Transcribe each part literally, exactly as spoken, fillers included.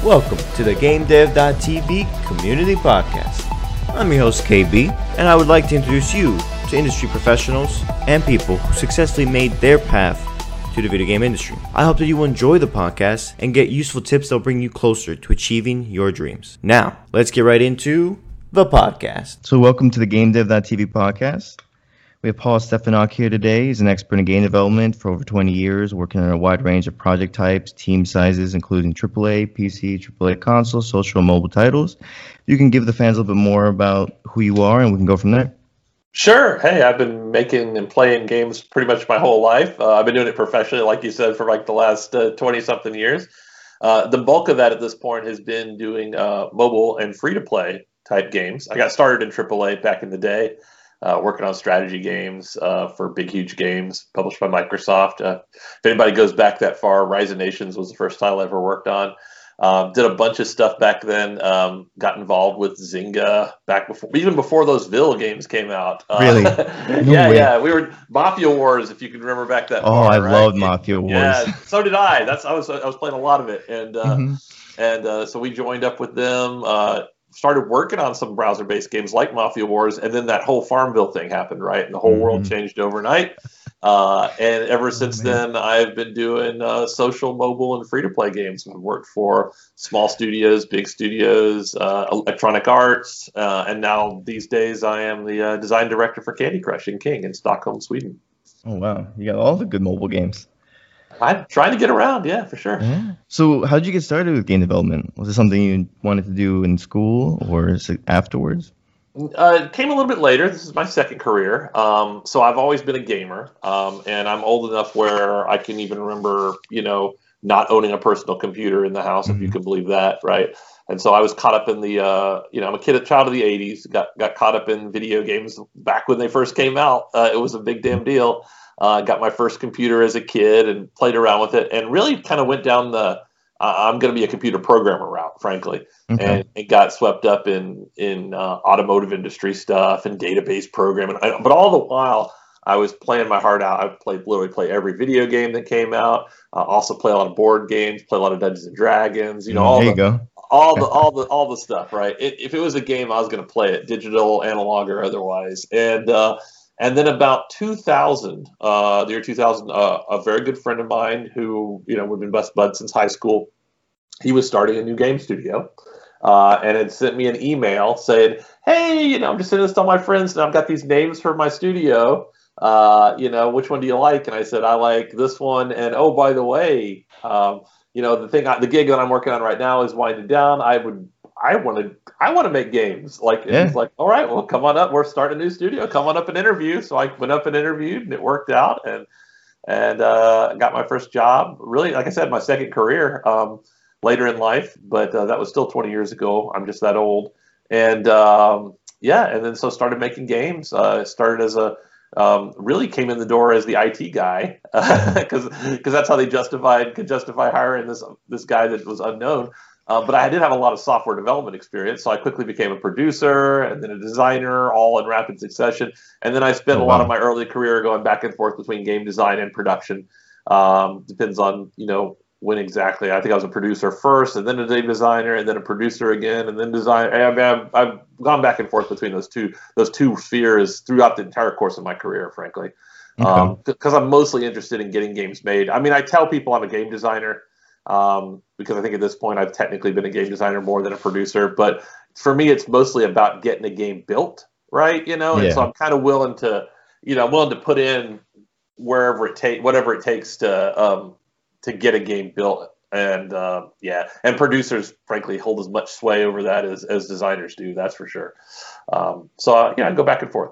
Welcome to the GameDev dot T V Community Podcast. I'm your host K B, and I would like to introduce you to industry professionals and people who successfully made their path to the video game industry. I hope that you will enjoy the podcast and get useful tips that will bring you closer to achieving your dreams. Now, let's get right into the podcast. So welcome to the GameDev dot T V podcast. We have Paul Stefanak here today. He's an expert in game development for over twenty years, working on a wide range of project types, team sizes, including triple A, P C, triple A console, social, and mobile titles. You can give the fans a little bit more about who you are, and we can go from there. Sure. Hey, I've been making and playing games pretty much my whole life. Uh, I've been doing it professionally, like you said, for like the last twenty-something uh, years. Uh, the bulk of that at this point has been doing uh, mobile and free-to-play type games. I got started in triple A back in the day. Uh, working on strategy games uh, for big, huge games published by Microsoft. Uh, if anybody goes back that far, Rise of Nations was the first title I ever worked on. Um, did a bunch of stuff back then. Um, got involved with Zynga back before, even before those Ville games came out. Uh, really? No yeah, way. yeah. We were Mafia Wars, if you can remember back that. Oh, far, I right? loved Mafia Wars. Yeah, so did I. That's I was I was playing a lot of it, and uh, mm-hmm. and uh, so we joined up with them. Uh, started working on some browser-based games like Mafia Wars, and then that whole Farmville thing happened, right? And the whole mm-hmm. world changed overnight. Uh, and ever since oh, then, I've been doing uh, social, mobile, and free-to-play games. I've worked for small studios, big studios, uh, Electronic Arts, uh, and now these days I am the uh, design director for Candy Crush and King in Stockholm, Sweden. Oh, wow. You got all the good mobile games. I'm trying to get around, yeah, for sure. Yeah. So how did you get started with game development? Was it something you wanted to do in school or is it afterwards? Uh, it came a little bit later. This is my second career. Um, so I've always been a gamer, um, and I'm old enough where I can even remember, you know, not owning a personal computer in the house, mm-hmm. if you can believe that, right? And so I was caught up in the, uh, you know, I'm a kid, a child of the eighties, got, got caught up in video games back when they first came out. Uh, it was a big damn deal. Uh, got my first computer as a kid and played around with it, and really kind of went down the uh, I'm going to be a computer programmer route, frankly, okay. and it got swept up in in uh, automotive industry stuff and database programming. But all the while, I was playing my heart out. I played literally play every video game that came out. Uh, also play a lot of board games, play a lot of Dungeons and Dragons. You know, all there the, you go. all the all the all the stuff, right? It, if it was a game, I was going to play it, digital, analog, or otherwise, and. Uh, And then about two thousand, uh, the year two thousand, uh, a very good friend of mine who, you know, we've been best buds since high school, he was starting a new game studio uh, and had sent me an email saying, hey, you know, I'm just sending this to all my friends and I've got these names for my studio. Uh, you know, which one do you like? And I said, I like this one. And oh, by the way, um, you know, the thing, I, the gig that I'm working on right now is winding down. I would I want to I want to make games. Like, and yeah. he's like, all right, well, come on up. We're starting a new studio. Come on up and interview. So I went up and interviewed, and it worked out, and and uh, got my first job. Really, like I said, my second career um, later in life, but uh, that was still twenty years ago. I'm just that old, and um, yeah, and then so started making games. Uh, started as a um, really came in the door as the I T guy because because that's how they justified could justify hiring this this guy that was unknown. Uh, but I did have a lot of software development experience, so I quickly became a producer and then a designer, all in rapid succession. And then I spent oh, a lot wow. of my early career going back and forth between game design and production. Um, depends on, you know, when exactly. I think I was a producer first, and then a game designer, and then a producer again, and then design. I mean, I've, I've gone back and forth between those two those two spheres throughout the entire course of my career, frankly, because okay. um, I'm mostly interested in getting games made. I mean, I tell people I'm a game designer. Um, because I think at this point I've technically been a game designer more than a producer, but for me it's mostly about getting a game built, right? You know, yeah. and so I'm kind of willing to, you know, I'm willing to put in wherever it take, whatever it takes to um, to get a game built, and uh, yeah, and producers frankly hold as much sway over that as as designers do. That's for sure. Um, so uh, yeah, I go back and forth.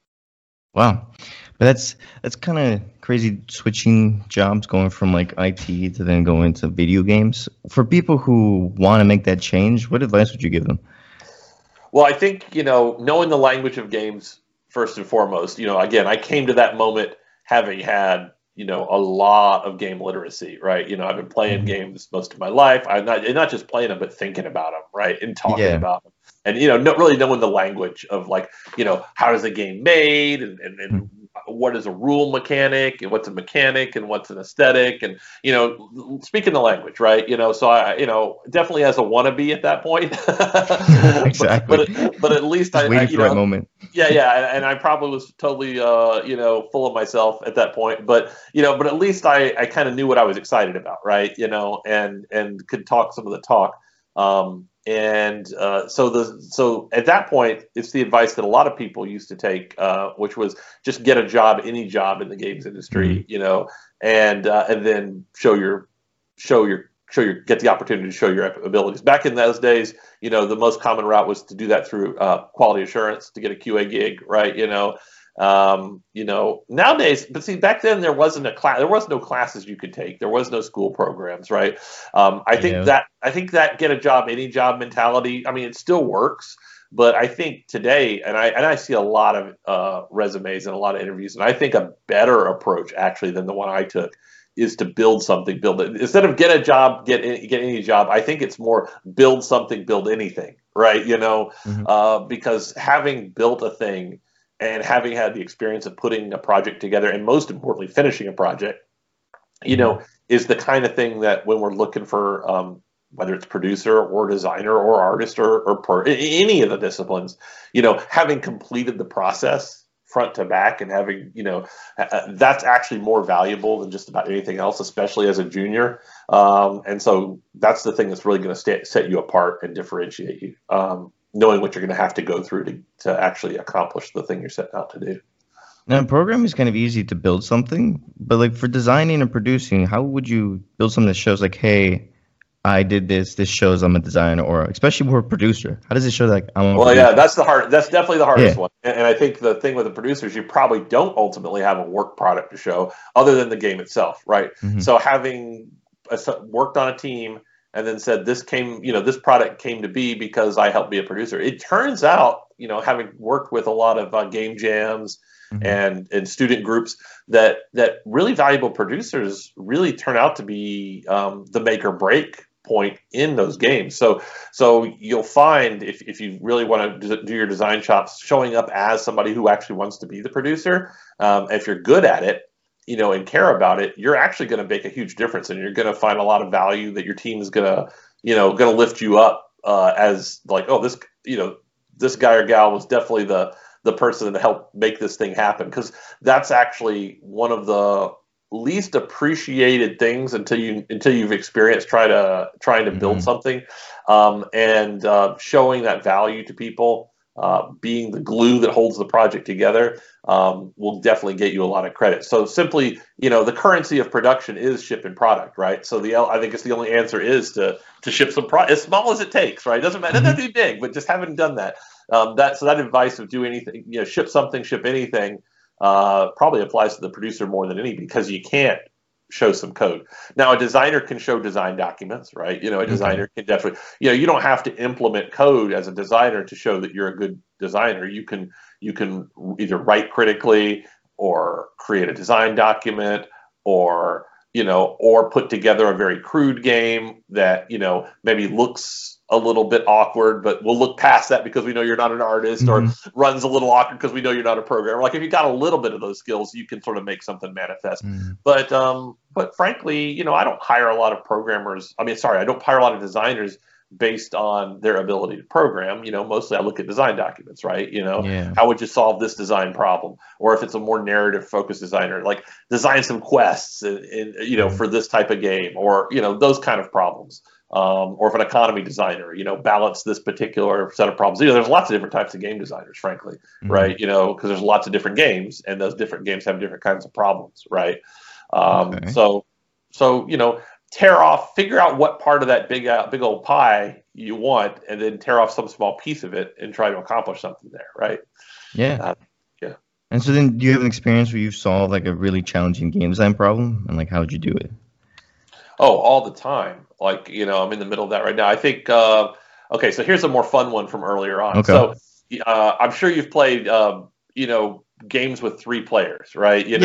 Wow. But that's that's kind of crazy switching jobs, going from like I T to then going to video games. For people who want to make that change, what advice would you give them? Well, I think, you know, knowing the language of games first and foremost. You know, again, I came to that moment having had, you know, a lot of game literacy, right? You know, I've been playing mm-hmm. games most of my life. I'm not and not just playing them, but thinking about them, right, and talking yeah. about them, and you know, not really knowing the language of like, you know, how is the game made, and and, and mm-hmm. what is a rule mechanic and what's a mechanic and what's an aesthetic, and you know, speaking the language, right? You know, so I, you know, definitely as a wannabe at that point. Exactly. But but, but at least Just I, waiting I you for know, that moment. yeah, yeah, and, and I probably was totally, uh, you know, full of myself at that point. But you know, but at least I, I kind of knew what I was excited about, right? You know, and and could talk some of the talk. Um, and uh, so the so at that point, it's the advice that a lot of people used to take, uh, which was just get a job, any job in the games industry, Mm-hmm. you know, and uh, and then show your show your show your get the opportunity to show your abilities. Back in those days, you know, the most common route was to do that through uh, quality assurance to get a Q A gig, right? You know, um, you know, nowadays, but see, back then there wasn't a class, there was no classes you could take, there was no school programs, right? Um, I think Yeah. that I think that get a job, any job mentality. I mean, it still works, but I think today, and I and I see a lot of uh, resumes and a lot of interviews, and I think a better approach actually than the one I took is to build something, build it instead of get a job, get any, get any job. I think it's more build something, build anything, right? You know, Mhm. uh, because having built a thing and having had the experience of putting a project together, and most importantly, finishing a project, you know, is the kind of thing that when we're looking for, um, whether it's producer or designer or artist or, or per, any of the disciplines, you know, having completed the process front to back and having, you know, uh, that's actually more valuable than just about anything else, especially as a junior. Um, and so that's the thing that's really going to set you apart and differentiate you, um, knowing what you're going to have to go through to, to actually accomplish the thing you're setting out to do. Now, programming is kind of easy to build something, but like for designing and producing, how would you build something that shows like, hey, I did this. This shows I'm a designer, or especially for a producer. How does it show like I'm a Well, producer? yeah, that's the hard. That's definitely the hardest Yeah. one. And, and I think the thing with the producers, you probably don't ultimately have a work product to show other than the game itself, right? Mhm. So having a, worked on a team and then said this came, you know, this product came to be because I helped be a producer. It turns out, you know, having worked with a lot of uh, game jams Mhm. and and student groups, that that really valuable producers really turn out to be um, the make or break point in those games. So so you'll find if, if you really want to do your design chops, showing up as somebody who actually wants to be the producer, um, if you're good at it, you know, and care about it, you're actually going to make a huge difference, and you're going to find a lot of value that your team is going to, you know, going to lift you up uh, as like, oh, this, you know, this guy or gal was definitely the the person to help make this thing happen, because that's actually one of the least appreciated things until you until you've experienced try to trying to build Mhm. something, um, and uh, showing that value to people, uh, being the glue that holds the project together, um, will definitely get you a lot of credit. So simply, you know, the currency of production is shipping product, right? So the I think it's the only answer is to to ship some product as small as it takes, right? It doesn't matter, it doesn't have to be big, but just having done that, um, that so that advice of do anything, you know, ship something, ship anything, uh, probably applies to the producer more than any, because you can't show some code. Now, a designer can show design documents, right? You know, a designer can definitely, you know, you don't have to implement code as a designer to show that you're a good designer. You can, you can either write critically or create a design document, or, you know, or put together a very crude game that, you know, maybe looks a little bit awkward, but we'll look past that because we know you're not an artist, Mhm. or runs a little awkward because we know you're not a programmer. Like if you got a little bit of those skills, you can sort of make something manifest. Mhm. But um, but frankly, you know, I don't hire a lot of programmers. I mean, sorry, I don't hire a lot of designers based on their ability to program. You know, mostly I look at design documents, right? You know, Yeah. how would you solve this design problem? Or if it's a more narrative focused designer, like design some quests in, in you know, Mhm. for this type of game, or, you know, those kind of problems. Um, or if an economy designer, you know, balance this particular set of problems. You know, there's lots of different types of game designers, frankly, Mhm. right? You know, because there's lots of different games, and those different games have different kinds of problems, right? Um, Okay. So, so you know, tear off, figure out what part of that big, uh, big old pie you want, and then tear off some small piece of it and try to accomplish something there, right? Yeah. Uh, yeah. And so then, do you have an experience where you've solved like a really challenging game design problem, and like how would you do it? Oh, all the time. Like, you know, I'm in the middle of that right now. I think, uh, okay, so here's a more fun one from earlier on. Okay. So uh, I'm sure you've played, um, you know, games with three players, right? You know, Yeah.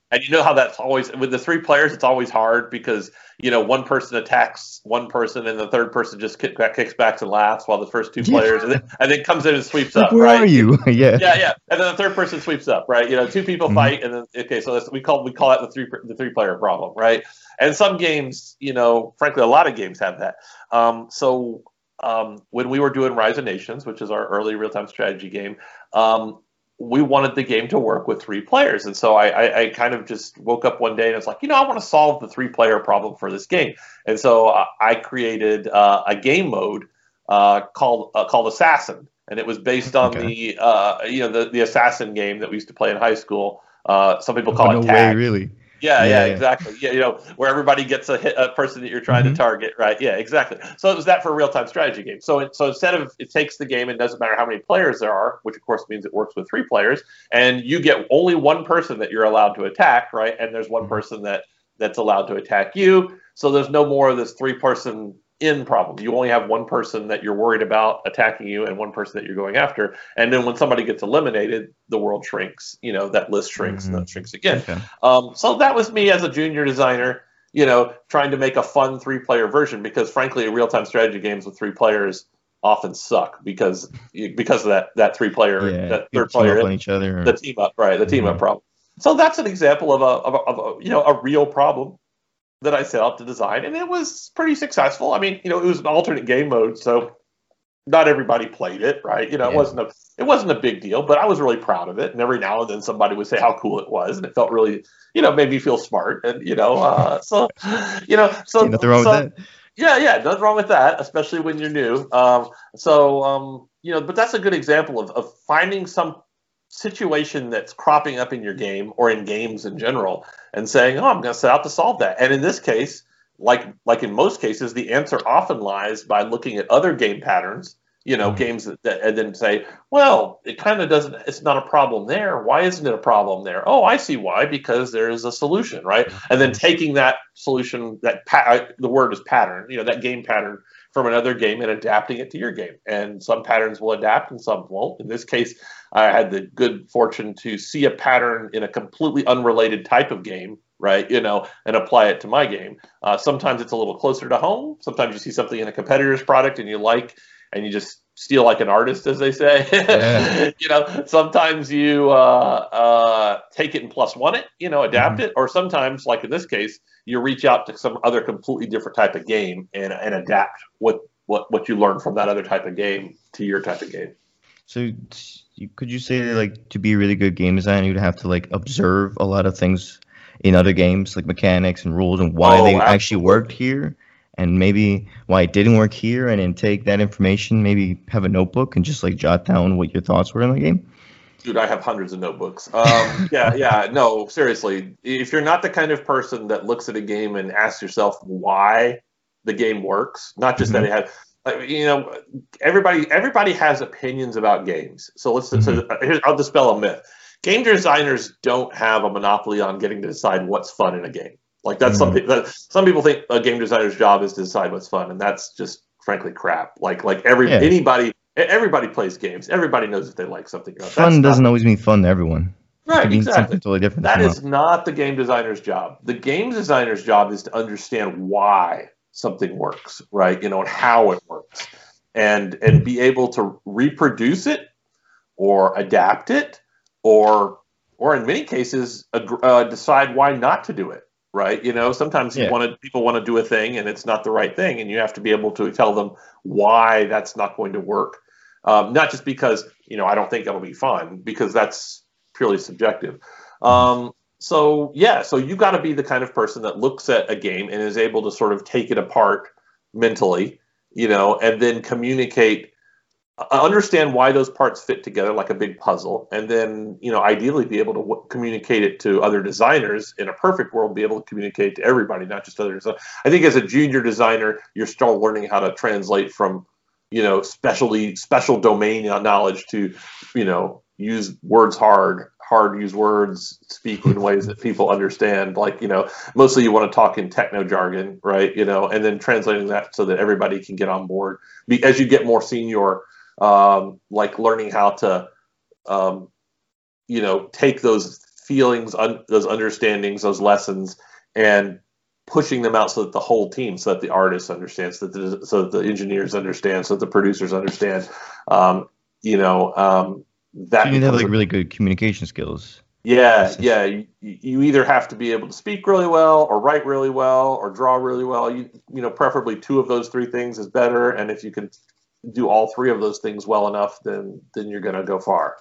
And you know how that's always with the three players. It's always hard because you know one person attacks one person and the third person just kick back, kicks back and laughs while the first two players and then, and then comes in and sweeps like, up. Where right? are you? yeah, yeah, yeah. And then the third person sweeps up. Right? You know, two people mm-hmm. fight, and then okay, so that's, we call we call that the three the three player problem. Right? And some games, you know, frankly, a lot of games have that. Um, so um, when we were doing Rise of Nations, which is our early real time strategy game. Um, we wanted the game to work with three players. And so I, I, I kind of just woke up one day and it's like, you know, I want to solve the three player problem for this game. And so uh, I created uh, a game mode uh, called uh, called Assassin. And it was based on okay. the, uh, you know, the, the Assassin game that we used to play in high school. Uh, some people call oh, it no tag. way, really? Yeah, yeah, yeah, exactly. Yeah, you know, where everybody gets a hit, a person that you're trying mm-hmm. to target, right? Yeah, exactly. So it was that for a real-time strategy game. So it, so instead of it takes the game and doesn't matter how many players there are, which of course means it works with three players, and you get only one person that you're allowed to attack, right? And there's one person that that's allowed to attack you. So there's no more of this three-person in problem. You only have one person that you're worried about attacking you and one person that you're going after. And then when somebody gets eliminated, the world shrinks, you know, that list shrinks mm-hmm. and then shrinks again. Okay. Um, so that was me as a junior designer, you know, trying to make a fun three player version because frankly, real-time strategy games with three players often suck because, because of that, that three player, yeah, that third player, on each other or... the team up, right. The team mm-hmm. up problem. So that's an example of a, of a, of a, you know, a real problem that I set out to design, and it was pretty successful. I mean, you know, it was an alternate game mode, so not everybody played it, right? You know, yeah. it wasn't a it wasn't a big deal, but I was really proud of it. And every now and then somebody would say how cool it was, and it felt really, you know, made me feel smart. And you know, uh, so you know, so See, nothing wrong so, with that. Yeah, yeah, nothing wrong with that, especially when you're new. Um, so um, you know, but that's a good example of of finding some situation that's cropping up in your game or in games in general and saying, oh, I'm going to set out to solve that. And in this case, like like in most cases, the answer often lies by looking at other game patterns, you know, mm-hmm. games that, that and then say, well, it kind of doesn't, it's not a problem there. Why isn't it a problem there? Oh, I see why, because there is a solution, right? Mm-hmm. And then taking that solution, that pa- the word is pattern, you know, that game pattern from another game and adapting it to your game. And some patterns will adapt and some won't. In this case, I had the good fortune to see a pattern in a completely unrelated type of game, right? You know, and apply it to my game. Uh, sometimes it's a little closer to home. Sometimes you see something in a competitor's product and you like, and you just steal like an artist, as they say. Yeah. You know, sometimes you uh, uh, take it and plus one it, you know, adapt mm-hmm. it. Or sometimes, like in this case, you reach out to some other completely different type of game and, and adapt what, what, what you learn from that other type of game to your type of game. So could you say that, like, to be a really good game designer, you'd have to like observe a lot of things in other games, like mechanics and rules and why oh, they absolutely. actually worked here and maybe why it didn't work here, and then take that information, maybe have a notebook and just like jot down what your thoughts were in the game? Dude, I have hundreds of notebooks. Um, yeah, yeah, no, seriously. If you're not the kind of person that looks at a game and asks yourself why the game works, not just mm-hmm. that it has, you know, everybody everybody has opinions about games. So let's mm-hmm. so here's, I'll dispel a myth. Game designers don't have a monopoly on getting to decide what's fun in a game. Like that's mm-hmm. something that some people think a game designer's job is to decide what's fun, and that's just frankly crap. Like like every yeah. anybody. Everybody plays games. Everybody knows if they like something or not. Fun That's doesn't not, always mean fun to everyone. Right, exactly. Something totally different. That is not the game designer's job. The game designer's job is to understand why something works, right? You know, and how it works, and and be able to reproduce it, or adapt it, or or in many cases uh, decide why not to do it. Right, you know, sometimes you yeah. want to, people want to do a thing and it's not the right thing, and you have to be able to tell them why that's not going to work. Um, not just because, you know, I don't think it'll be fun, because that's purely subjective. Um, so yeah, so you got to be the kind of person that looks at a game and is able to sort of take it apart mentally, you know, and then communicate. Understand why those parts fit together like a big puzzle, and then, you know, ideally be able to w- communicate it to other designers. In a perfect world, be able to communicate to everybody, not just others. I think as a junior designer, you're still learning how to translate from, you know, specialty special domain knowledge to, you know, use words hard, hard use words, speak in ways that people understand. Like, you know, mostly you want to talk in techno jargon, right? You know, and then translating that so that everybody can get on board. Be, as you get more senior. Um, like learning how to, um, you know, take those feelings, un, those understandings, those lessons, and pushing them out so that the whole team, so that the artists understand, so that the, so that the engineers understand, so that the producers understand. Um, you know, um, that so you need to have like a, really good communication skills. Yeah, yeah. You, you either have to be able to speak really well, or write really well, or draw really well. You you know, preferably two of those three things is better. And if you can do all three of those things well enough, then then you're going to go far.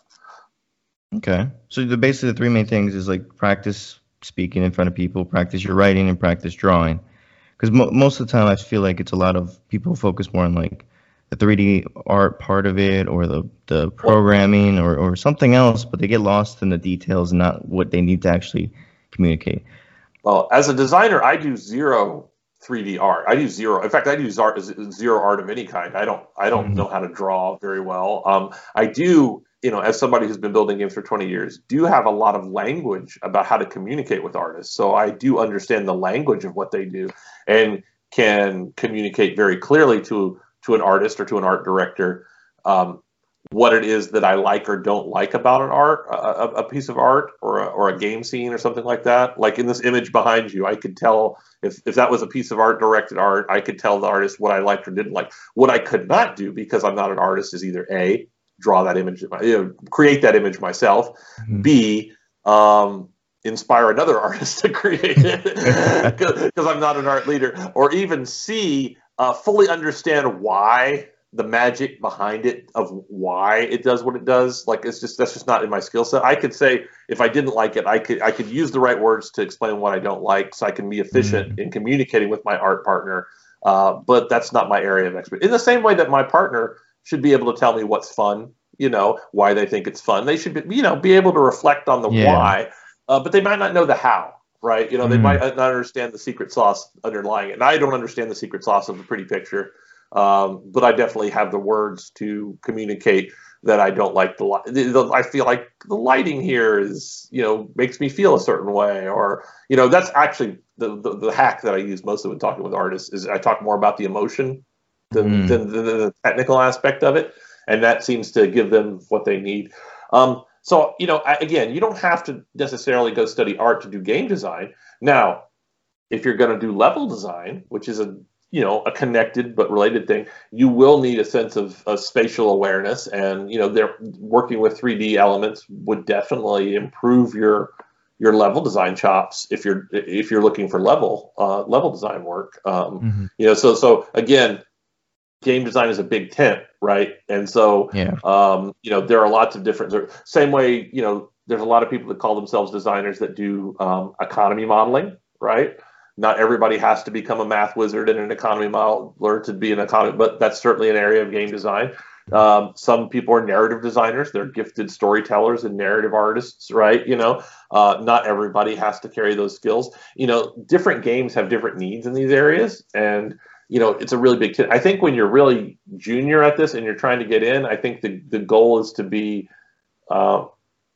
Okay. So the basically the three main things is like practice speaking in front of people, practice your writing, and practice drawing. Because mo- most of the time I feel like it's a lot of people focus more on like the three D art part of it, or the, the programming, or, or something else, but they get lost in the details and not what they need to actually communicate. Well, as a designer, I do zero three D art. I do zero. In fact, I do art, zero art of any kind. I don't I don't mm-hmm. know how to draw very well. Um, I do, you know, as somebody who's been building games for twenty years, do have a lot of language about how to communicate with artists. So I do understand the language of what they do and can communicate very clearly to to an artist or to an art director um, what it is that I like or don't like about an art, a, a piece of art, or a, or a game scene or something like that. Like in this image behind you, I could tell if, if that was a piece of art, directed art, I could tell the artist what I liked or didn't like. What I could not do, because I'm not an artist, is either A, draw that image, you know, create that image myself, mm-hmm. B, um, inspire another artist to create it, because I'm not an art leader, or even C, uh, fully understand why, the magic behind it, of why it does what it does. Like, it's just, that's just not in my skill set. I could say, if I didn't like it, I could I could use the right words to explain what I don't like, so I can be efficient mm-hmm. in communicating with my art partner. Uh, but that's not my area of expertise. In the same way that my partner should be able to tell me what's fun, you know, why they think it's fun. They should be, you know, be able to reflect on the yeah. why, uh, but they might not know the how, right? You know, they mm. might not understand the secret sauce underlying it. And I don't understand the secret sauce of the pretty picture. Um, but I definitely have the words to communicate that I don't like the light. I feel like the lighting here is, you know, makes me feel a certain way, or, you know, that's actually the, the, the hack that I use mostly when talking with artists, is I talk more about the emotion than, mm. than, than the technical aspect of it. And that seems to give them what they need. Um, so, you know, I, again, you don't have to necessarily go study art to do game design. Now, if you're going to do level design, which is a you know, a connected but related thing, you will need a sense of, of spatial awareness, and, you know, they're working with three D elements would definitely improve your your level design chops if you're if you're looking for level uh, level design work. Um, mm-hmm. You know, so so again, game design is a big tent, right? And so, yeah. um, you know, there are lots of different. Same way, you know, there's a lot of people that call themselves designers that do um, economy modeling, right? Not everybody has to become a math wizard and an economy modeler to be an economy, but that's certainly an area of game design. Um, some people are narrative designers; they're gifted storytellers and narrative artists, right? You know, uh, not everybody has to carry those skills. You know, different games have different needs in these areas, and you know, it's a really big. T- I think when you're really junior at this and you're trying to get in, I think the the goal is to be. Uh,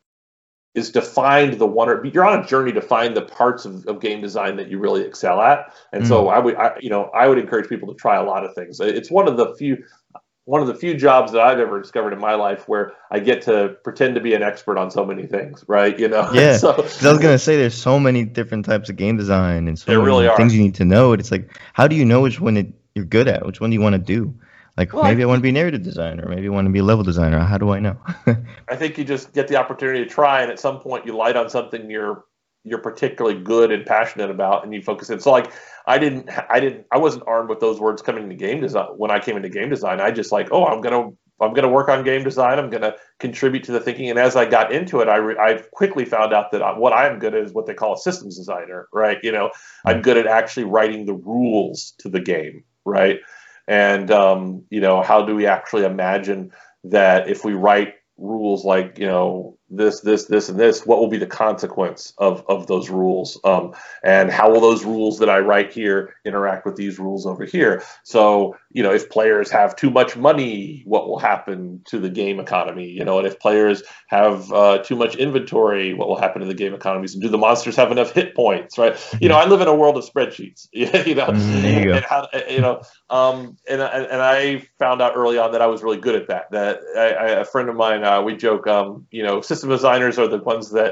is to find the one, or you're on a journey to find the parts of, of game design that you really excel at. And mm. so I would, I, you know, I would encourage people to try a lot of things. It's one of the few, one of the few jobs that I've ever discovered in my life where I get to pretend to be an expert on so many things, right? You know? Yeah. so, I was going to say, there's so many different types of game design and so there many really are. things you need to know. It's like, how do you know which one it, you're good at? Which one do you want to do? Like, well, maybe I, I want to be a narrative designer, maybe I want to be a level designer. How do I know? I think you just get the opportunity to try, and at some point you light on something you're you're particularly good and passionate about, and you focus in. So, like, I didn't, I didn't, I wasn't armed with those words coming into game design. When I came into game design, I just like, oh, I'm gonna, I'm gonna work on game design. I'm gonna contribute to the thinking. And as I got into it, I, re, I quickly found out that what I'm good at is what they call a systems designer, right? You know, I'm good at actually writing the rules to the game, right? And, um, you know, how do we actually imagine that if we write rules like, you know, this, this, this, and this, what will be the consequence of, of those rules? Um, and how will those rules that I write here interact with these rules over here? So, you know, if players have too much money, what will happen to the game economy? You know, and if players have uh, too much inventory, what will happen to the game economies? And do the monsters have enough hit points, right? You know, I live in a world of spreadsheets, you know, there you go. and how, you know, um, and, and I found out early on that I was really good at that. That I, I, a friend of mine, uh, we joke, um, you know, system designers are the ones that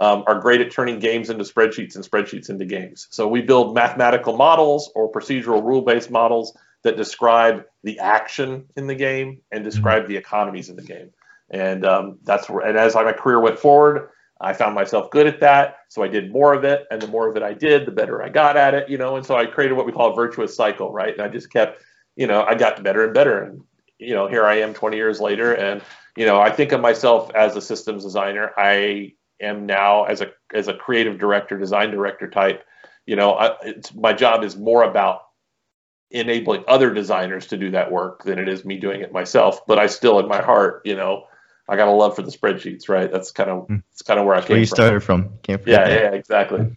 um, are great at turning games into spreadsheets and spreadsheets into games. So we build mathematical models or procedural rule-based models that describe the action in the game and describe the economies in the game. And um, that's where, and as my career went forward, I found myself good at that. So I did more of it, and the more of it I did, the better I got at it, you know. And so I created what we call a virtuous cycle, right? And I just kept, you know, I got better and better. And, you know, here I am twenty years later. And, you know, I think of myself as a systems designer. I am now as a, as a creative director, design director type, you know, I, it's, my job is more about enabling other designers to do that work than it is me doing it myself. But I still, in my heart, you know, I got a love for the spreadsheets, right? That's kind of that's kind of where I That's came where you from. started from. Can't Yeah, forget that. yeah, exactly.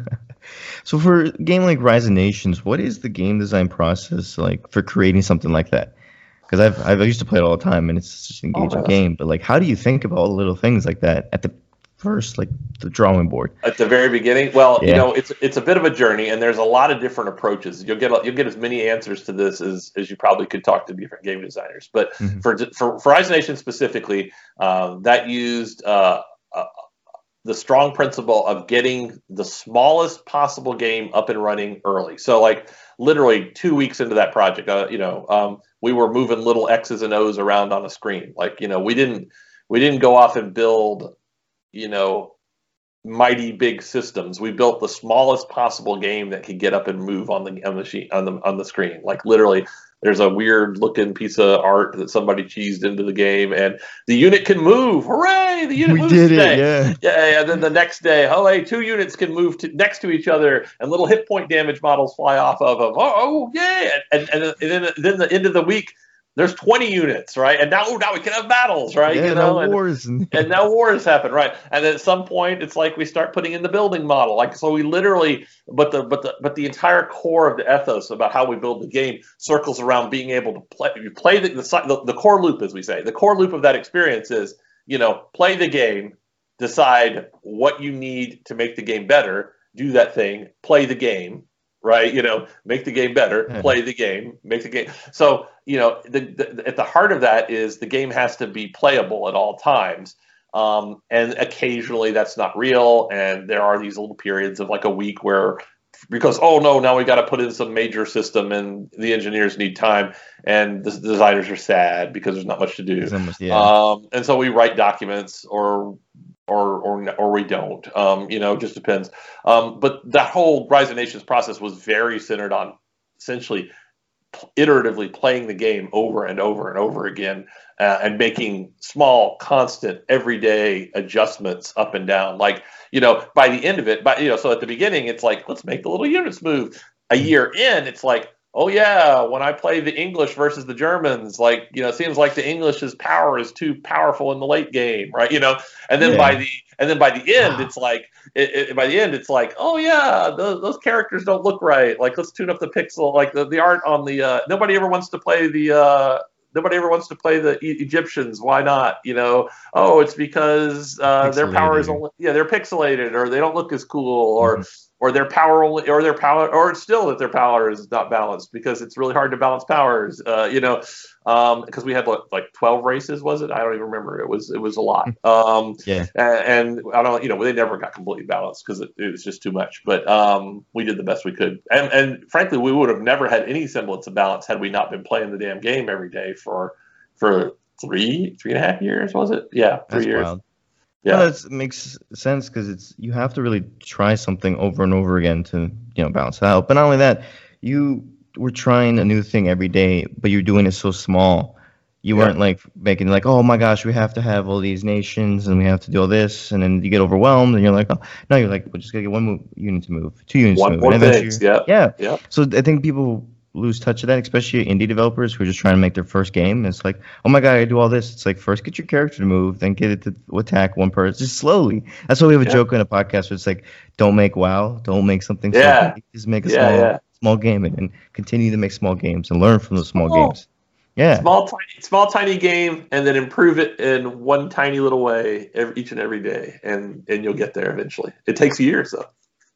So for a game like Rise of Nations, what is the game design process like for creating something like that? Because I've I've I used to play it all the time, and it's such an engaging Oh, yeah. game. But like, how do you think about all the little things like that at the first, like the drawing board? At the very beginning, well, you Yeah. know, it's it's a bit of a journey, and there's a lot of different approaches. You'll get you'll get as many answers to this as, as you probably could talk to different game designers. But Mhm. for for for Rise of Nations specifically, um, that used uh, uh, the strong principle of getting the smallest possible game up and running early. So, like literally two weeks into that project, uh, you know, um, we were moving little X's and O's around on a screen. Like, you know, we didn't we didn't go off and build, you know, mighty big systems. We built the smallest possible game that could get up and move on the on the sheet on the on the screen. Like literally, there's a weird looking piece of art that somebody cheesed into the game, and the unit can move. Hooray! The unit We moves did it, today. yeah. Yeah, yeah. And then the next day, oh, hey, two units can move to, next to each other, and little hit point damage models fly off of them. Oh, oh yeah! And and, and then then the end of the week, there's twenty units, right? And now, now we can have battles, right? Yeah, you know, no and, wars. And, and now wars happen, right? And at some point, it's like we start putting in the building model, like so. We literally, but the but the but the entire core of the ethos about how we build the game circles around being able to play. You play the the, the core loop, as we say. The core loop of that experience is, you know, play the game, decide what you need to make the game better, do that thing, play the game. Right, you know, make the game better, Yeah. play the game, make the game. So, you know, the, the, at the heart of that is the game has to be playable at all times. Um, and occasionally that's not real. And there are these little periods of like a week where, because, oh no, now we got to put in some major system and the engineers need time and the designers are sad because there's not much to do. It's almost- yeah. Um, and so we write documents or or or or we don't. Um, you know, it just depends. Um, but that whole Rise of Nations process was very centered on essentially iteratively playing the game over and over and over again, uh, and making small, constant, everyday adjustments up and down. Like, you know, by the end of it, by you know, so at the beginning, it's like, let's make the little units move. A year in, it's like, oh yeah, when I play the English versus the Germans, like, you know, it seems like the English's power is too powerful in the late game, right? You know, and then Yeah. by the and then by the end, it's like, it, it, by the end, it's like, oh yeah, those, those characters don't look right. Like, let's tune up the pixel, like the, the art on the. Uh, nobody ever wants to play the. Uh, Nobody ever wants to play the e- Egyptians. Why not? You know, oh, it's because uh, their power is Pixelated. only, yeah, they're pixelated, or they don't look as cool, or or their power only, or their power, or it's still that their power is not balanced because it's really hard to balance powers. Uh, you know, um, because we had like, like twelve races, was it? I don't even remember. It was it was a lot. Um, Yeah. and, and I don't, you know, they never got completely balanced because it, it was just too much. But um, we did the best we could, and and frankly, we would have never had any semblance of balance had we not been playing the damn game every day for for three three and a half years. Was it? Yeah, three That's years. wild. Yeah. No, that makes sense because it's you have to really try something over and over again to you know balance it out. But not only that, you were trying a new thing every day, but you're doing it so small. You Yeah. weren't like making like, oh my gosh, we have to have all these nations and we have to do all this, and then you get overwhelmed and you're like, oh no, you're like, we're just gonna get one move, unit to move, two units One to move, more and thing. eventually- Yeah. yeah, Yeah. So I think people lose touch of that, especially indie developers who are just trying to make their first game. It's like, oh my god, I do all this. It's like first get your character to move, then get it to attack one person, just slowly. That's why we have a Yeah. joke in a podcast where it's like, don't make WoW, don't make something. Yeah. So big, just make a Yeah, small, yeah. small game and, and continue to make small games and learn from those small Small. games. Yeah, Small tiny, small tiny game, and then improve it in one tiny little way every, each and every day, and and you'll get there eventually. It takes years though.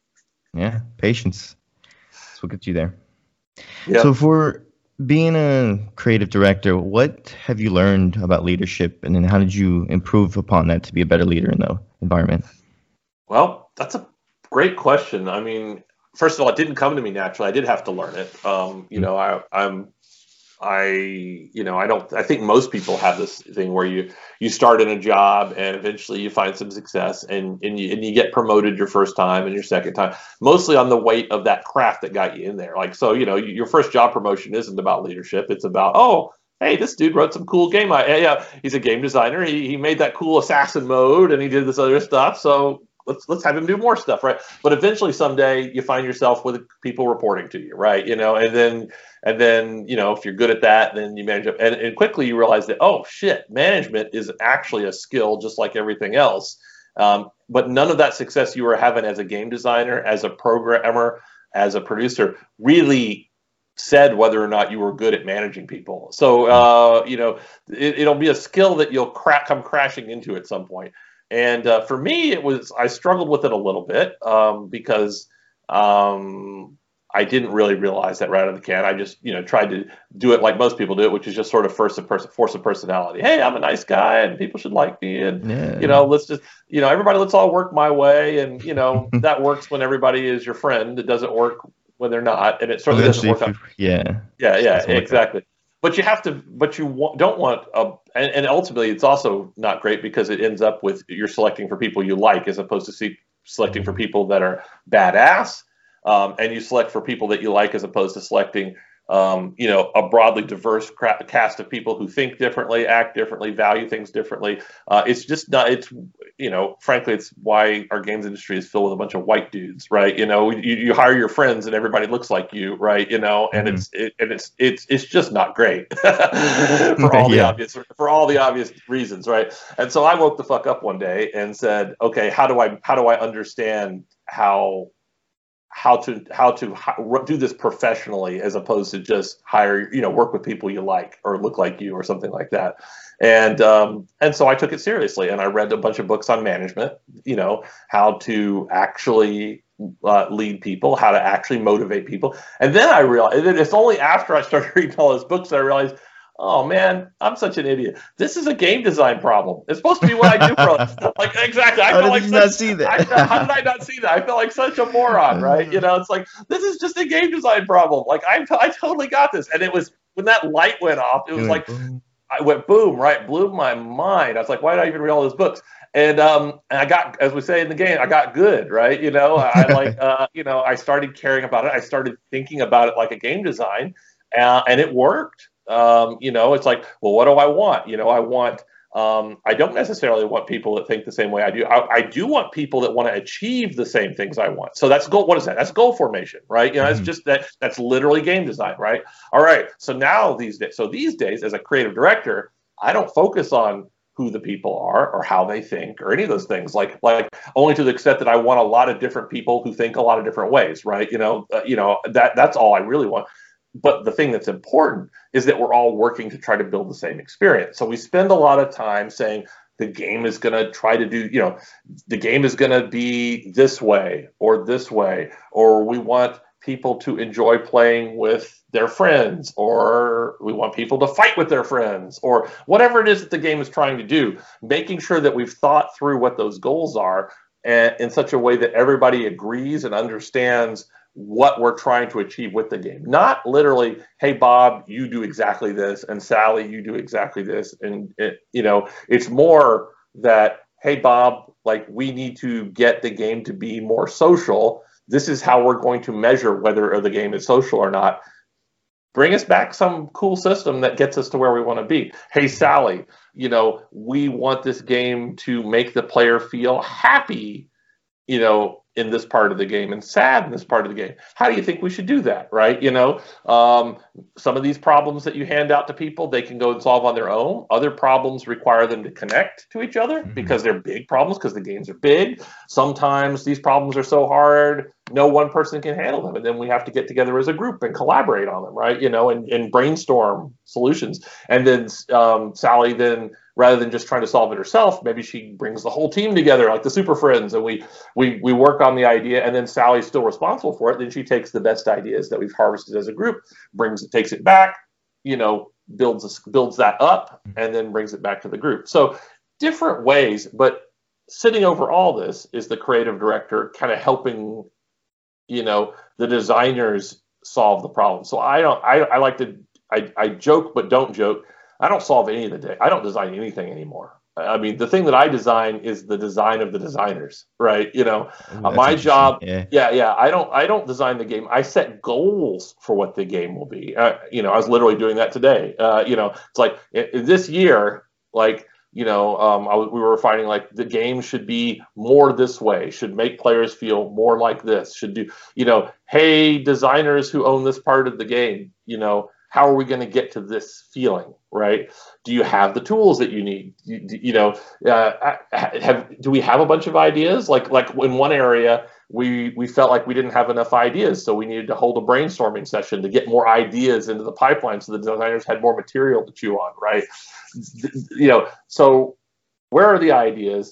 yeah, patience. That's what gets you there. Yeah. So for being a creative director, what have you learned about leadership, and then how did you improve upon that to be a better leader in the environment? Well, that's a great question. I mean, first of all, it didn't come to me naturally. I did have to learn it. Um, you know, I, I'm, I, you know, I don't. I think most people have this thing where you you start in a job and eventually you find some success and and you and you get promoted your first time and your second time, mostly on the weight of that craft that got you in there. Like, so, you know, your first job promotion isn't about leadership. It's about, oh, hey, this dude wrote some cool game. I, yeah, he's a game designer. He he made that cool assassin mode and he did this other stuff. So let's let's have him do more stuff, right? But eventually, someday, you find yourself with people reporting to you, right? You know, and then and then you know, if you're good at that, then you manage it, and, and quickly you realize that, oh shit, management is actually a skill just like everything else. Um, but none of that success you were having as a game designer, as a programmer, as a producer, really said whether or not you were good at managing people. So uh, you know, it, it'll be a skill that you'll cra- come crashing into at some point. And uh, for me, it was I struggled with it a little bit um, because um, I didn't really realize that right out of the can. I just, you know, tried to do it like most people do it, which is just sort of force of, pers- force of personality. Hey, I'm a nice guy, and people should like me, and yeah. you know, let's just, you know, everybody, let's all work my way, and you know, that works when everybody is your friend. It doesn't work when they're not, and it certainly Eventually, doesn't work. Out. Yeah, yeah, yeah, exactly. But you have to, but you wa- don't want a, and, and ultimately it's also not great because it ends up with you're selecting for people you like as opposed to see, selecting for people that are badass, um, and you select for people that you like as opposed to selecting, um, you know, a broadly diverse cra- cast of people who think differently, act differently, value things differently. Uh, it's just not, it's, you know, frankly, it's why our games industry is filled with a bunch of white dudes, right? You know, you, you hire your friends and everybody looks like you, right? You know, and mm-hmm. it's it, and it's it's it's just not great for all the yeah. obvious for all the obvious reasons, right? And so I woke the fuck up one day and said, okay, how do I how do I understand how how to how to how, do this professionally as opposed to just hire, you know, work with people you like or look like you or something like that. And um, and so I took it seriously, and I read a bunch of books on management, you know, how to actually uh, lead people, how to actually motivate people. And then I realized, it's only after I started reading all those books that I realized, oh man, I'm such an idiot. This is a game design problem. It's supposed to be what I do for a, like exactly. I how felt did like you such, not see that? I felt, how did I not see that? I felt like such a moron, right? You know, it's like this is just a game design problem. Like I, I totally got this. And it was when that light went off. It was like boom. I went boom, right? Blew my mind. I was like, why did I even read all those books? And um, and I got, as we say in the game, I got good, right? You know, I like, uh, you know, I started caring about it. I started thinking about it like a game design, uh, and it worked. Um, you know, it's like, well, what do I want? You know, I want, um, I don't necessarily want people that think the same way I do. I, I do want people that want to achieve the same things I want. So that's goal. What is that? That's goal formation, right? You know, mm-hmm. It's just that that's literally game design, right? All right. So now these days, so these days as a creative director, I don't focus on who the people are or how they think or any of those things, like, like only to the extent that I want a lot of different people who think a lot of different ways, right? You know, uh, you know, that that's all I really want. But the thing that's important is that we're all working to try to build the same experience. So we spend a lot of time saying the game is going to try to do, you know, the game is going to be this way or this way, or we want people to enjoy playing with their friends, or we want people to fight with their friends, or whatever it is that the game is trying to do, making sure that we've thought through what those goals are and in such a way that everybody agrees and understands what we're trying to achieve with the game. Not literally, hey, Bob, you do exactly this, and Sally, you do exactly this. And, it, you know, it's more that, hey, Bob, like, we need to get the game to be more social. This is how we're going to measure whether the game is social or not. Bring us back some cool system that gets us to where we want to be. Hey, Sally, you know, we want this game to make the player feel happy, you know, in this part of the game and sad in this part of the game. How do you think we should do that, right? You know, um, some of these problems that you hand out to people, they can go and solve on their own. Other problems require them to connect to each other mm-hmm. because they're big problems, because the games are big. Sometimes these problems are so hard, no one person can handle them. And then we have to get together as a group and collaborate on them, right? You know, and, and brainstorm solutions. And then um, Sally then, rather than just trying to solve it herself, maybe she brings the whole team together, like the Super Friends, and we we we work on the idea, and then Sally's still responsible for it. Then she takes the best ideas that we've harvested as a group, brings it, takes it back, you know, builds builds that up, and then brings it back to the group. So different ways, but sitting over all this is the creative director, kind of helping, you know, the designers solve the problem. So I don't, I, I like to, I, I joke, but don't joke. I don't solve any of the day. I don't design anything anymore. I mean, the thing that I design is the design of the designers, right? You know, Ooh, uh, my job, yeah. yeah, yeah. I don't, I don't design the game. I set goals for what the game will be. Uh, you know, I was literally doing that today. Uh, you know, it's like in, in this year, like, you know, um, I, we were finding like the game should be more this way, should make players feel more like this, should do, you know, hey, designers who own this part of the game, you know, how are we going to get to this feeling, right? Do you have the tools that you need? You, you know, uh, have do we have a bunch of ideas? Like like in one area, we we felt like we didn't have enough ideas, so we needed to hold a brainstorming session to get more ideas into the pipeline, so the designers had more material to chew on, right? You know, so where are the ideas?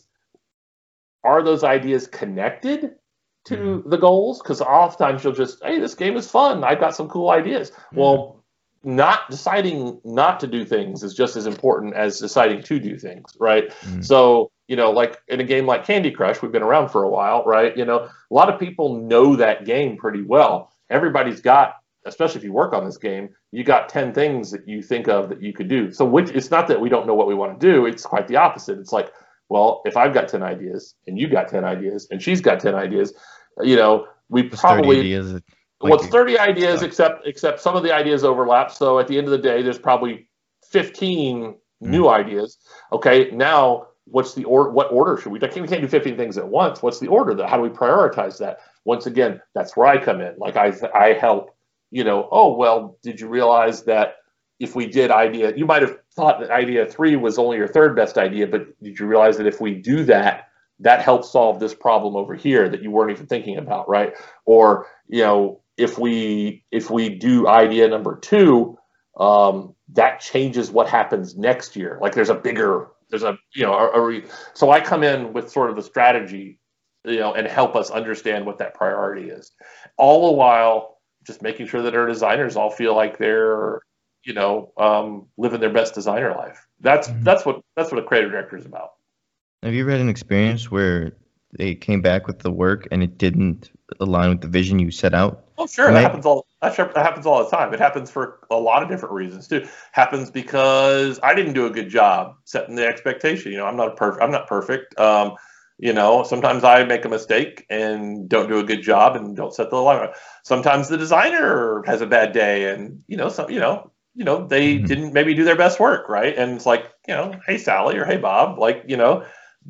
Are those ideas connected to the goals? Because oftentimes you'll just, hey, this game is fun. I've got some cool ideas. Yeah. Well, not deciding not to do things is just as important as deciding to do things, right? Mm. So, you know, like in a game like Candy Crush, we've been around for a while, right? You know, a lot of people know that game pretty well. Everybody's got, especially if you work on this game, you got ten things that you think of that you could do. So which, it's not that we don't know what we want to do. It's quite the opposite. It's like, well, if I've got ten ideas and you got ten ideas and she's got ten ideas, you know, we There's probably... ideas. Like well, it's thirty ideas, except except some of the ideas overlap. So at the end of the day, there's probably fifteen mm. new ideas. Okay, now what's the or what order should we? I can't, we can't do fifteen things at once. What's the order? That how do we prioritize that? Once again, that's where I come in. Like I I help. You know, oh well, did you realize that if we did idea, you might have thought that idea three was only your third best idea, but did you realize that if we do that, that helps solve this problem over here that you weren't even thinking about, right? Or you know. If we if we do idea number two, um, that changes what happens next year. Like there's a bigger, there's a you know, a, a, so I come in with sort of the strategy, you know, and help us understand what that priority is, all the while just making sure that our designers all feel like they're, you know, um, living their best designer life. That's mm-hmm. that's what that's what a creative director is about. Have you ever had an experience where they came back with the work and it didn't align with the vision you set out? Oh, sure. That happens all. That happens all the time. It happens for a lot of different reasons too. Happens because I didn't do a good job setting the expectation. You know, I'm not perfect. I'm not perfect. Um, you know, sometimes I make a mistake and don't do a good job and don't set the line. Sometimes the designer has a bad day, and you know, some you know, you know, they mm-hmm. didn't maybe do their best work, right? And it's like, you know, hey Sally or hey Bob, like you know,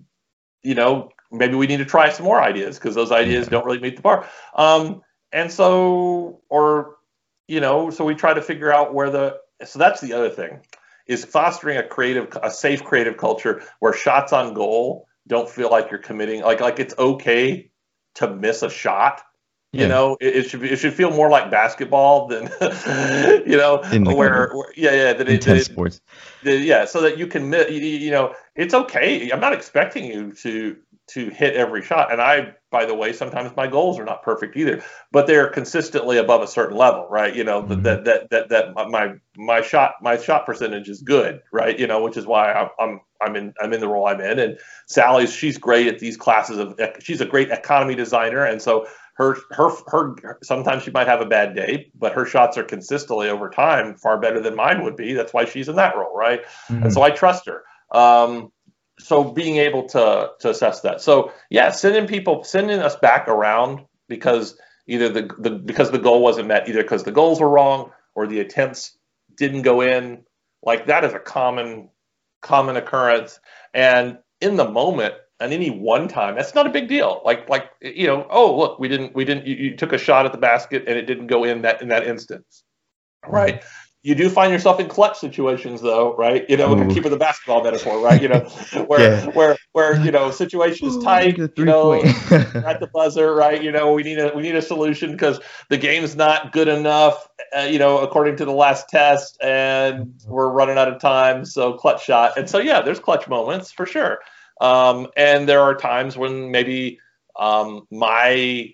you know, maybe we need to try some more ideas because those ideas yeah. don't really meet the bar. Um, And so, or, you know, so we try to figure out where the, so that's the other thing, is fostering a creative, a safe creative culture where shots on goal don't feel like you're committing, like, like it's okay to miss a shot. Yeah. You know, it, it should be, it should feel more like basketball than, you know, where, where, yeah, yeah, that it, intense sports. That, yeah, so that you can, you, you know, it's okay. I'm not expecting you to, to hit every shot. And I, by the way, sometimes my goals are not perfect either, but they're consistently above a certain level, right? You know, mm-hmm. that, that, that, that my, my shot, my shot percentage is good, right? You know, which is why I'm, I'm, I'm in, I'm in the role I'm in. And Sally's, she's great at these classes of, she's a great economy designer. And so her, her, her, sometimes she might have a bad day, but her shots are consistently over time far better than mine would be. That's why she's in that role. Right. Mm-hmm. And so I trust her. Um, So being able to to assess that. So yeah, sending people, sending us back around because either the, the because the goal wasn't met, either because the goals were wrong or the attempts didn't go in, like that is a common common occurrence. And in the moment, at any one time, that's not a big deal. Like like you know, oh look, we didn't we didn't you, you took a shot at the basket and it didn't go in that in that instance, right? Mm-hmm. You do find yourself in clutch situations, though, right? You know, we're keeping the basketball metaphor, right? You know, where yeah. where where you know situation is tight, you know, at the buzzer, right? You know, we need a we need a solution because the game's not good enough, uh, you know, according to the last test, and we're running out of time. So clutch shot, and so yeah, there's clutch moments for sure, um, and there are times when maybe um, my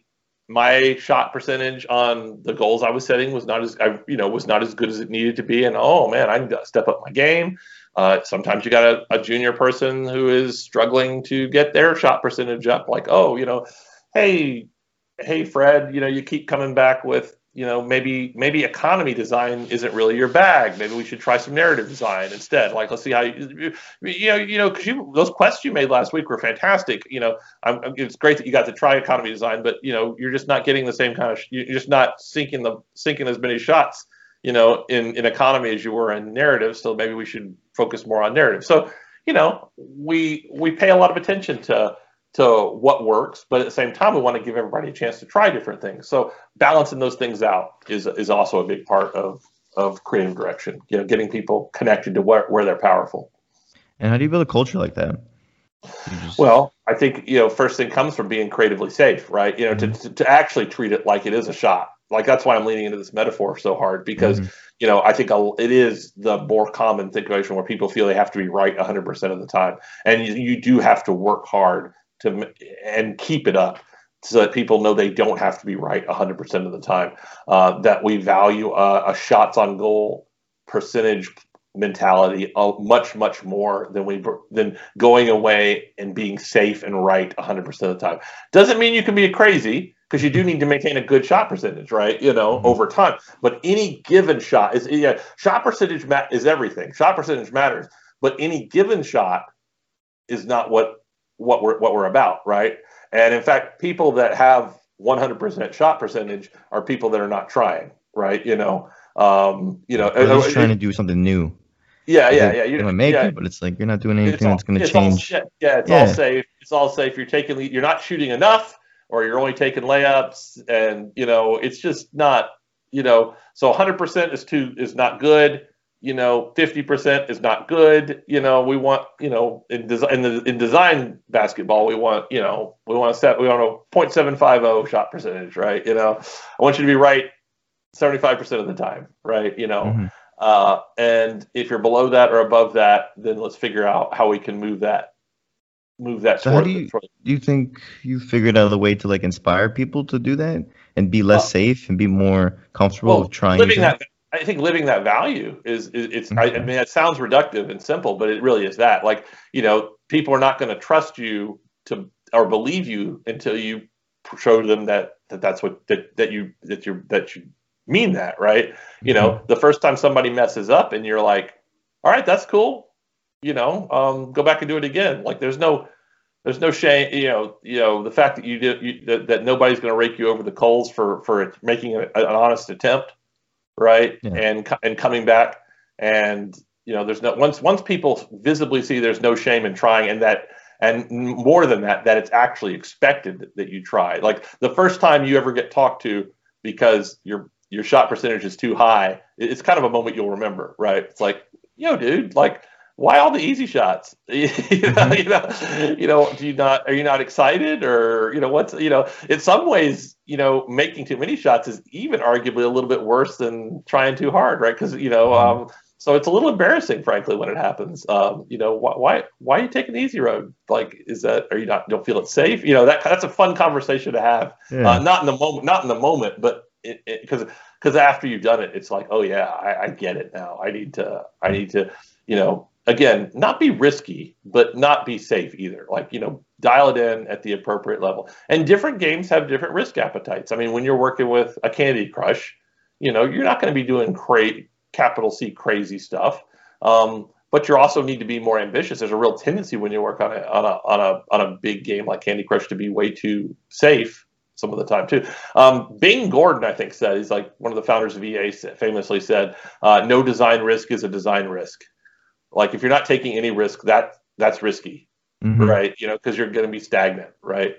my shot percentage on the goals I was setting was not as, I, you know, was not as good as it needed to be. And, oh man, I need to step up my game. Uh, sometimes you got a, a junior person who is struggling to get their shot percentage up. Like, oh, you know, hey, hey, Fred, you know, you keep coming back with, you know, maybe maybe economy design isn't really your bag. Maybe we should try some narrative design instead. Like, let's see how you, you know, you know, because you those quests you made last week were fantastic. You know, I'm, it's great that you got to try economy design, but you know, you're just not getting the same kind of, you're just not sinking the sinking as many shots, you know, in in economy as you were in narrative. So maybe we should focus more on narrative. So, you know, we we pay a lot of attention to. to what works, but at the same time, we want to give everybody a chance to try different things. So balancing those things out is is also a big part of, of creative direction, you know, getting people connected to where, where they're powerful. And how do you build a culture like that? Just... Well, I think, you know, first thing comes from being creatively safe, right? You know, mm-hmm. to, to, to actually treat it like it is a shot. Like, that's why I'm leaning into this metaphor so hard, because, mm-hmm. you know, I think it is the more common situation where people feel they have to be right one hundred percent of the time. And you, you do have to work hard to and keep it up so that people know they don't have to be right one hundred percent of the time, uh, that we value uh, a shots on goal percentage mentality uh, much, much more than we than going away and being safe and right one hundred percent of the time. Doesn't mean you can be a crazy, because you do need to maintain a good shot percentage, right? You know, mm-hmm. over time. But any given shot is, yeah, shot percentage ma- is everything. Shot percentage matters, but any given shot is not what what we're what we're about, right? And in fact, people that have one hundred percent shot percentage are people that are not trying, right? You know, um, you know, they're just trying to do something new. Yeah, yeah, yeah. You're gonna make yeah. it, but it's like you're not doing anything all, that's gonna it's change. All, yeah, it's yeah. all safe. It's all safe. You're taking, you're not shooting enough, or you're only taking layups, and you know, it's just not, you know. So one hundred percent is too is not good. You know, fifty percent is not good. You know, we want, you know, in design, in, the, in design basketball, we want, you know, we want to set, we want a point seven five zero shot percentage, right? You know, I want you to be right seventy-five percent of the time, right? You know, mm-hmm. uh, and if you're below that or above that, then let's figure out how we can move that, move that. So how do you, do you think you figured out a way to like inspire people to do that and be less uh, safe and be more comfortable well, with trying? Living that. I think living that value is, is it's, okay. I, I mean, it sounds reductive and simple, but it really is that. Like, you know, people are not going to trust you to, or believe you until you show them that, that that's what, that, that you, that you, that you mean that, right? Mm-hmm. You know, the first time somebody messes up and you're like, all right, that's cool. You know, um, go back and do it again. Like, there's no, there's no shame, you know, you know, the fact that you did, you, that, that nobody's going to rake you over the coals for, for making a, an honest attempt. Right. Yeah. And, and coming back, and, you know, there's no, once, once people visibly see there's no shame in trying, and that, and more than that, that it's actually expected that, that you try. Like, the first time you ever get talked to because your, your shot percentage is too high, it's kind of a moment you'll remember, right? It's like, yo, dude, like, why all the easy shots? you, know, you know, you know, do you not, are you not excited, or, you know, what's, you know, in some ways, you know, making too many shots is even arguably a little bit worse than trying too hard, right? Because, you know, um, so it's a little embarrassing, frankly, when it happens. Um, you know, why, why, why are you taking the easy road? Like, is that, are you not, don't feel it safe? You know, that that's a fun conversation to have. Yeah. Uh, not in the moment, not in the moment, but because, because after you've done it, it's like, oh yeah, I, I get it now. I need to, I need to, you know, again, not be risky, but not be safe either. Like, you know, dial it in at the appropriate level. And different games have different risk appetites. I mean, when you're working with a Candy Crush, you know, you're not going to be doing cra- capital C crazy stuff, um, but you also need to be more ambitious. There's a real tendency when you work on a on a on a on a big game like Candy Crush to be way too safe some of the time too. Um, Bing Gordon, I think, said, he's like one of the founders of E A, famously said, uh, "No design risk is a design risk." Like, if you're not taking any risk, that that's risky, mm-hmm. right? You know, because you're going to be stagnant, right?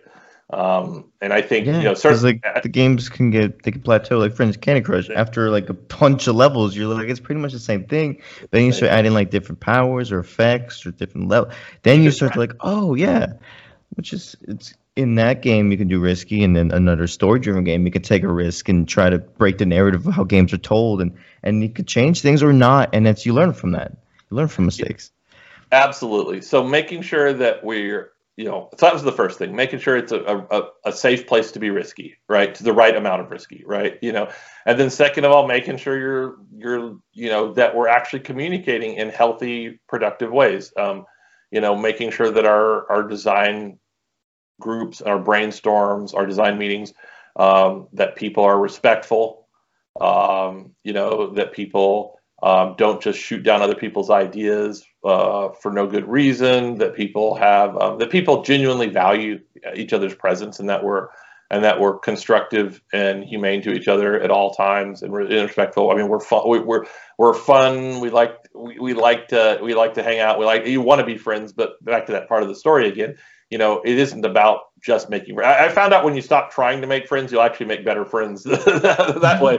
Um, and I think, yeah, you know, certainly like the games can get, they can plateau. Like, for instance, Candy Crush, after like a bunch of levels, you're like, it's pretty much the same thing. Then you start adding like different powers or effects or different level. Then you start to like, oh yeah, which is, it's in that game you can do risky, and then another story-driven game you can take a risk and try to break the narrative of how games are told, and and you could change things or not, and it's, you learn from that. Learn from mistakes. Absolutely. So making sure that we're you know, so that was the first thing, making sure it's a, a, a safe place to be risky, right? To the right amount of risky, right? You know, and then second of all, making sure you're, you're, you know, that we're actually communicating in healthy, productive ways. Um, you know, making sure that our, our design groups, our brainstorms, our design meetings, um, that people are respectful, um, you know, that people um, don't just shoot down other people's ideas uh, for no good reason, that people have, um, that people genuinely value each other's presence, and that we're, and that we're constructive and humane to each other at all times, and we're respectful. I mean, we're fun. We, we're we're fun. We like we, we like to we like to hang out. We like you want to be friends, but back to that part of the story again. You know, it isn't about just making. I, I found out when you stop trying to make friends, you'll actually make better friends that way.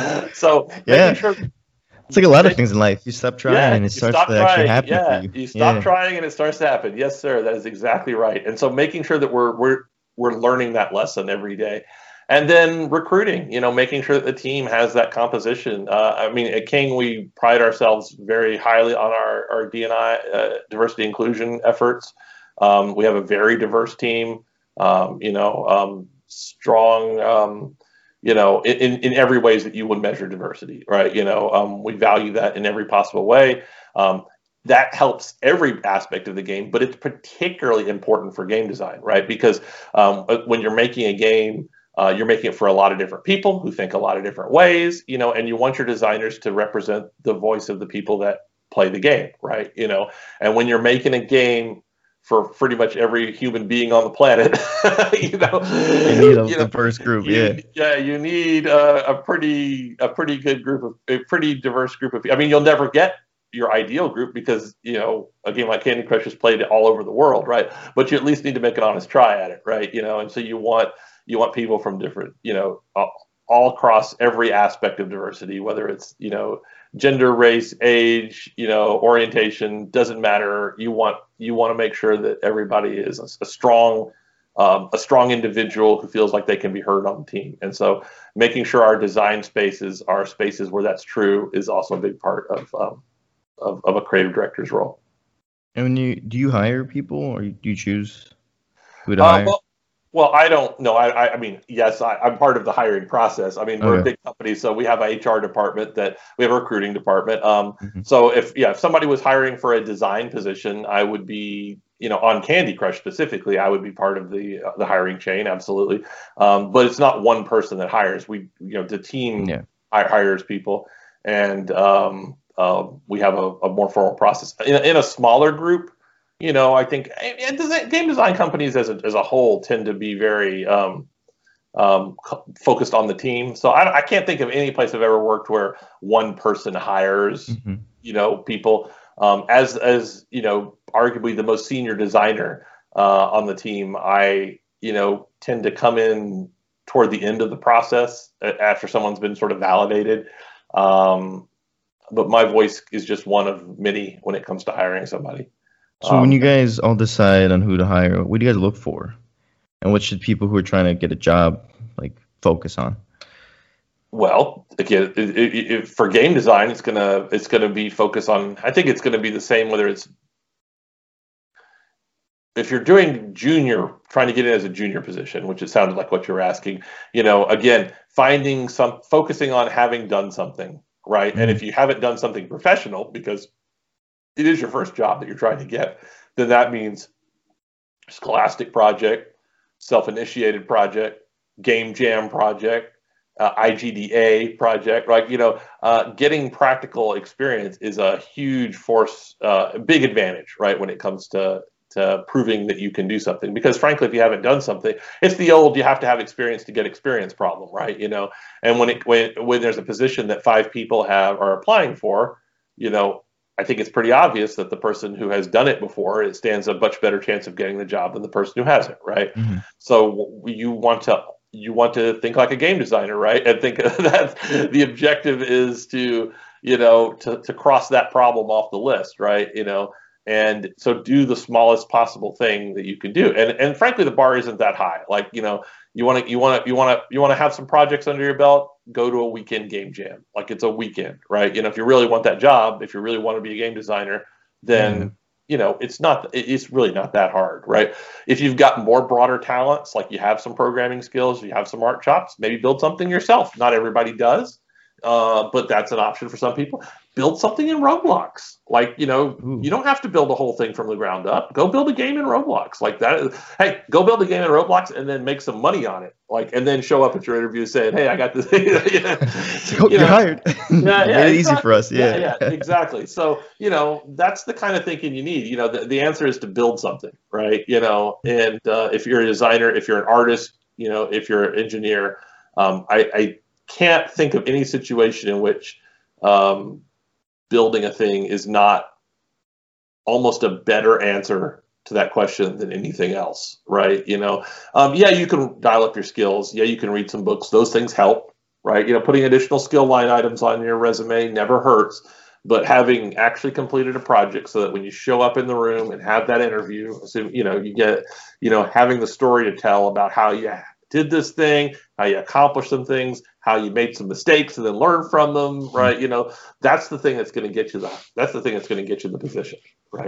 So yeah. making sure. It's like a lot of things in life. You stop trying Yeah, and it you starts stop to actually trying. happen Yeah, for you. you stop Yeah. trying and it starts to happen. Yes, sir. That is exactly right. And so making sure that we're we're we're learning that lesson every day. And then recruiting, you know, making sure that the team has that composition. Uh, I mean, at King, we pride ourselves very highly on our, our D and I, uh, diversity inclusion efforts. Um, we have a very diverse team, um, you know, um, strong, um, you know, in, in every ways that you would measure diversity, right? You know, um, we value that in every possible way. Um, that helps every aspect of the game, but it's particularly important for game design, right? Because um, when you're making a game, uh, you're making it for a lot of different people who think a lot of different ways, you know, and you want your designers to represent the voice of the people that play the game, right? You know, and when you're making a game for pretty much every human being on the planet, you know, You need a you know, diverse group, you, yeah. yeah, you need a, a pretty, a pretty good group of, a pretty diverse group of people. I mean, you'll never get your ideal group because, you know, a game like Candy Crush is played all over the world, right? But you at least need to make an honest try at it, right? You know, and so you want, you want people from different, you know, all, all across every aspect of diversity, whether it's, you know, gender, race, age, you know, orientation, doesn't matter. You want you want to make sure that everybody is a, a strong um, a strong individual who feels like they can be heard on the team. And so making sure our design spaces are spaces where that's true is also a big part of um, of, of a creative director's role. And when you do you hire people or do you choose who to Uh, hire? well, Well, I don't know. I, I, I mean, yes, I, I'm part of the hiring process. I mean, we're Okay. a big company, so we have a H R department that we have a recruiting department. Um, Mm-hmm. So if yeah, if somebody was hiring for a design position, I would be, you know, on Candy Crush specifically, I would be part of the uh, the hiring chain, absolutely. Um, but it's not one person that hires. We, you know, the team Yeah. hi- hires people, and um, uh, we have a, a more formal process. In, in a smaller group, you know, I think and design, game design companies as a, as a whole tend to be very um, um, focused on the team. So I, I can't think of any place I've ever worked where one person hires, Mm-hmm. you know, people. Um, as, as, you know, arguably the most senior designer uh, on the team, I, you know, tend to come in toward the end of the process after someone's been sort of validated. Um, but my voice is just one of many when it comes to hiring somebody. So Um, when you guys all decide on who to hire, what do you guys look for? And what should people who are trying to get a job like focus on? Well, again, it, it, it, for game design, it's gonna it's gonna be focused on. I think it's gonna be the same whether it's if you're doing junior, trying to get in as a junior position, which it sounded like what you were asking. You know, again, finding some, focusing on having done something, right? Mm-hmm. And if you haven't done something professional, because it is your first job that you're trying to get, then that means scholastic project, self-initiated project, game jam project, uh, I G D A project, right? You know, uh, getting practical experience is a huge force, uh, a big advantage, right? When it comes to, to proving that you can do something, because frankly, if you haven't done something, it's the old, you have to have experience to get experience problem, right? You know, and when it, when, when there's a position that five people have are applying for, you know, I think it's pretty obvious that the person who has done it before, it stands a much better chance of getting the job than the person who hasn't, right? Mm-hmm. So you want to you want to think like a game designer, right? And think that the objective is to, you know, to, to cross that problem off the list, right? You know, and so do the smallest possible thing that you can do. And and frankly, the bar isn't that high. Like, you know, you want to you want to you want to you want to have some projects under your belt, go to a weekend game jam. Like, it's a weekend, right? You know, if you really want that job, if you really want to be a game designer, then Mm-hmm. you know, it's not, it's really not that hard, right? If you've got more broader talents, like you have some programming skills, you have some art chops, maybe build something yourself. Not everybody does, uh, but that's an option for some people. Build something in Roblox. Like, you know, Ooh. You don't have to build a whole thing from the ground up. Go build a game in Roblox. Like that. Hey, go build a game in Roblox and then make some money on it. Like, and then show up at your interview saying, hey, I got this. yeah. you You're know, hired. Yeah, yeah, Very exactly. easy for us. Yeah. yeah, yeah, exactly. So, you know, that's the kind of thinking you need. You know, the, the answer is to build something, right? You know, and uh, if you're a designer, if you're an artist, you know, if you're an engineer, um, I, I can't think of any situation in which um, building a thing is not almost a better answer to that question than anything else, right? You know, um, yeah, you can dial up your skills. Yeah, you can read some books. Those things help, right? You know, putting additional skill line items on your resume never hurts, but having actually completed a project so that when you show up in the room and have that interview, assume, you know, you get, you know, having the story to tell about how you did this thing, how you accomplished some things, how you made some mistakes and then learn from them, right? You know, that's the thing that's going to get you the, that's the thing that's going to get you the position, right?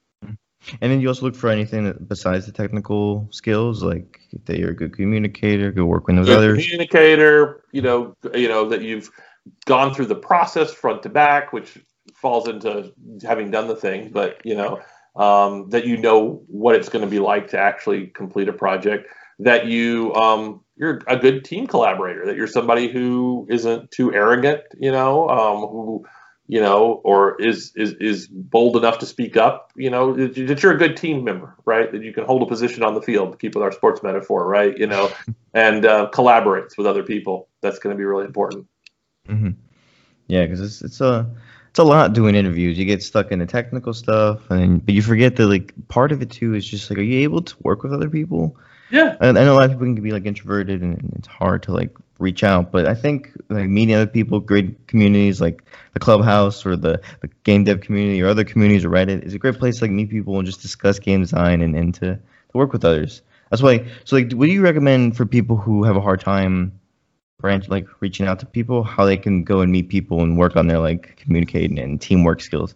And then you also look for anything that, besides the technical skills, like that you're a good communicator, good work with those good others. Communicator, you know, you know that you've gone through the process front to back, which falls into having done the thing, but you know um, that you know what it's going to be like to actually complete a project. That you um, you're a good team collaborator. That you're somebody who isn't too arrogant, you know, um, who. you know, or is, is, is bold enough to speak up, you know, that you're a good team member, right? That you can hold a position on the field, to keep with our sports metaphor, right? You know, and uh, collaborates with other people. That's going to be really important. Mm-hmm. Yeah, because it's it's a it's a lot doing interviews. You get stuck in the technical stuff, and but you forget that like part of it too is just like, are you able to work with other people? Yeah, I, I know a lot of people can be like introverted, and it's hard to like reach out. But I think like meeting other people, great communities like the Clubhouse or the, the game dev community or other communities or Reddit is a great place to like meet people and just discuss game design and, and to, to work with others. That's why. So like, what do you recommend for people who have a hard time branch like reaching out to people, how they can go and meet people and work on their like communicating and teamwork skills?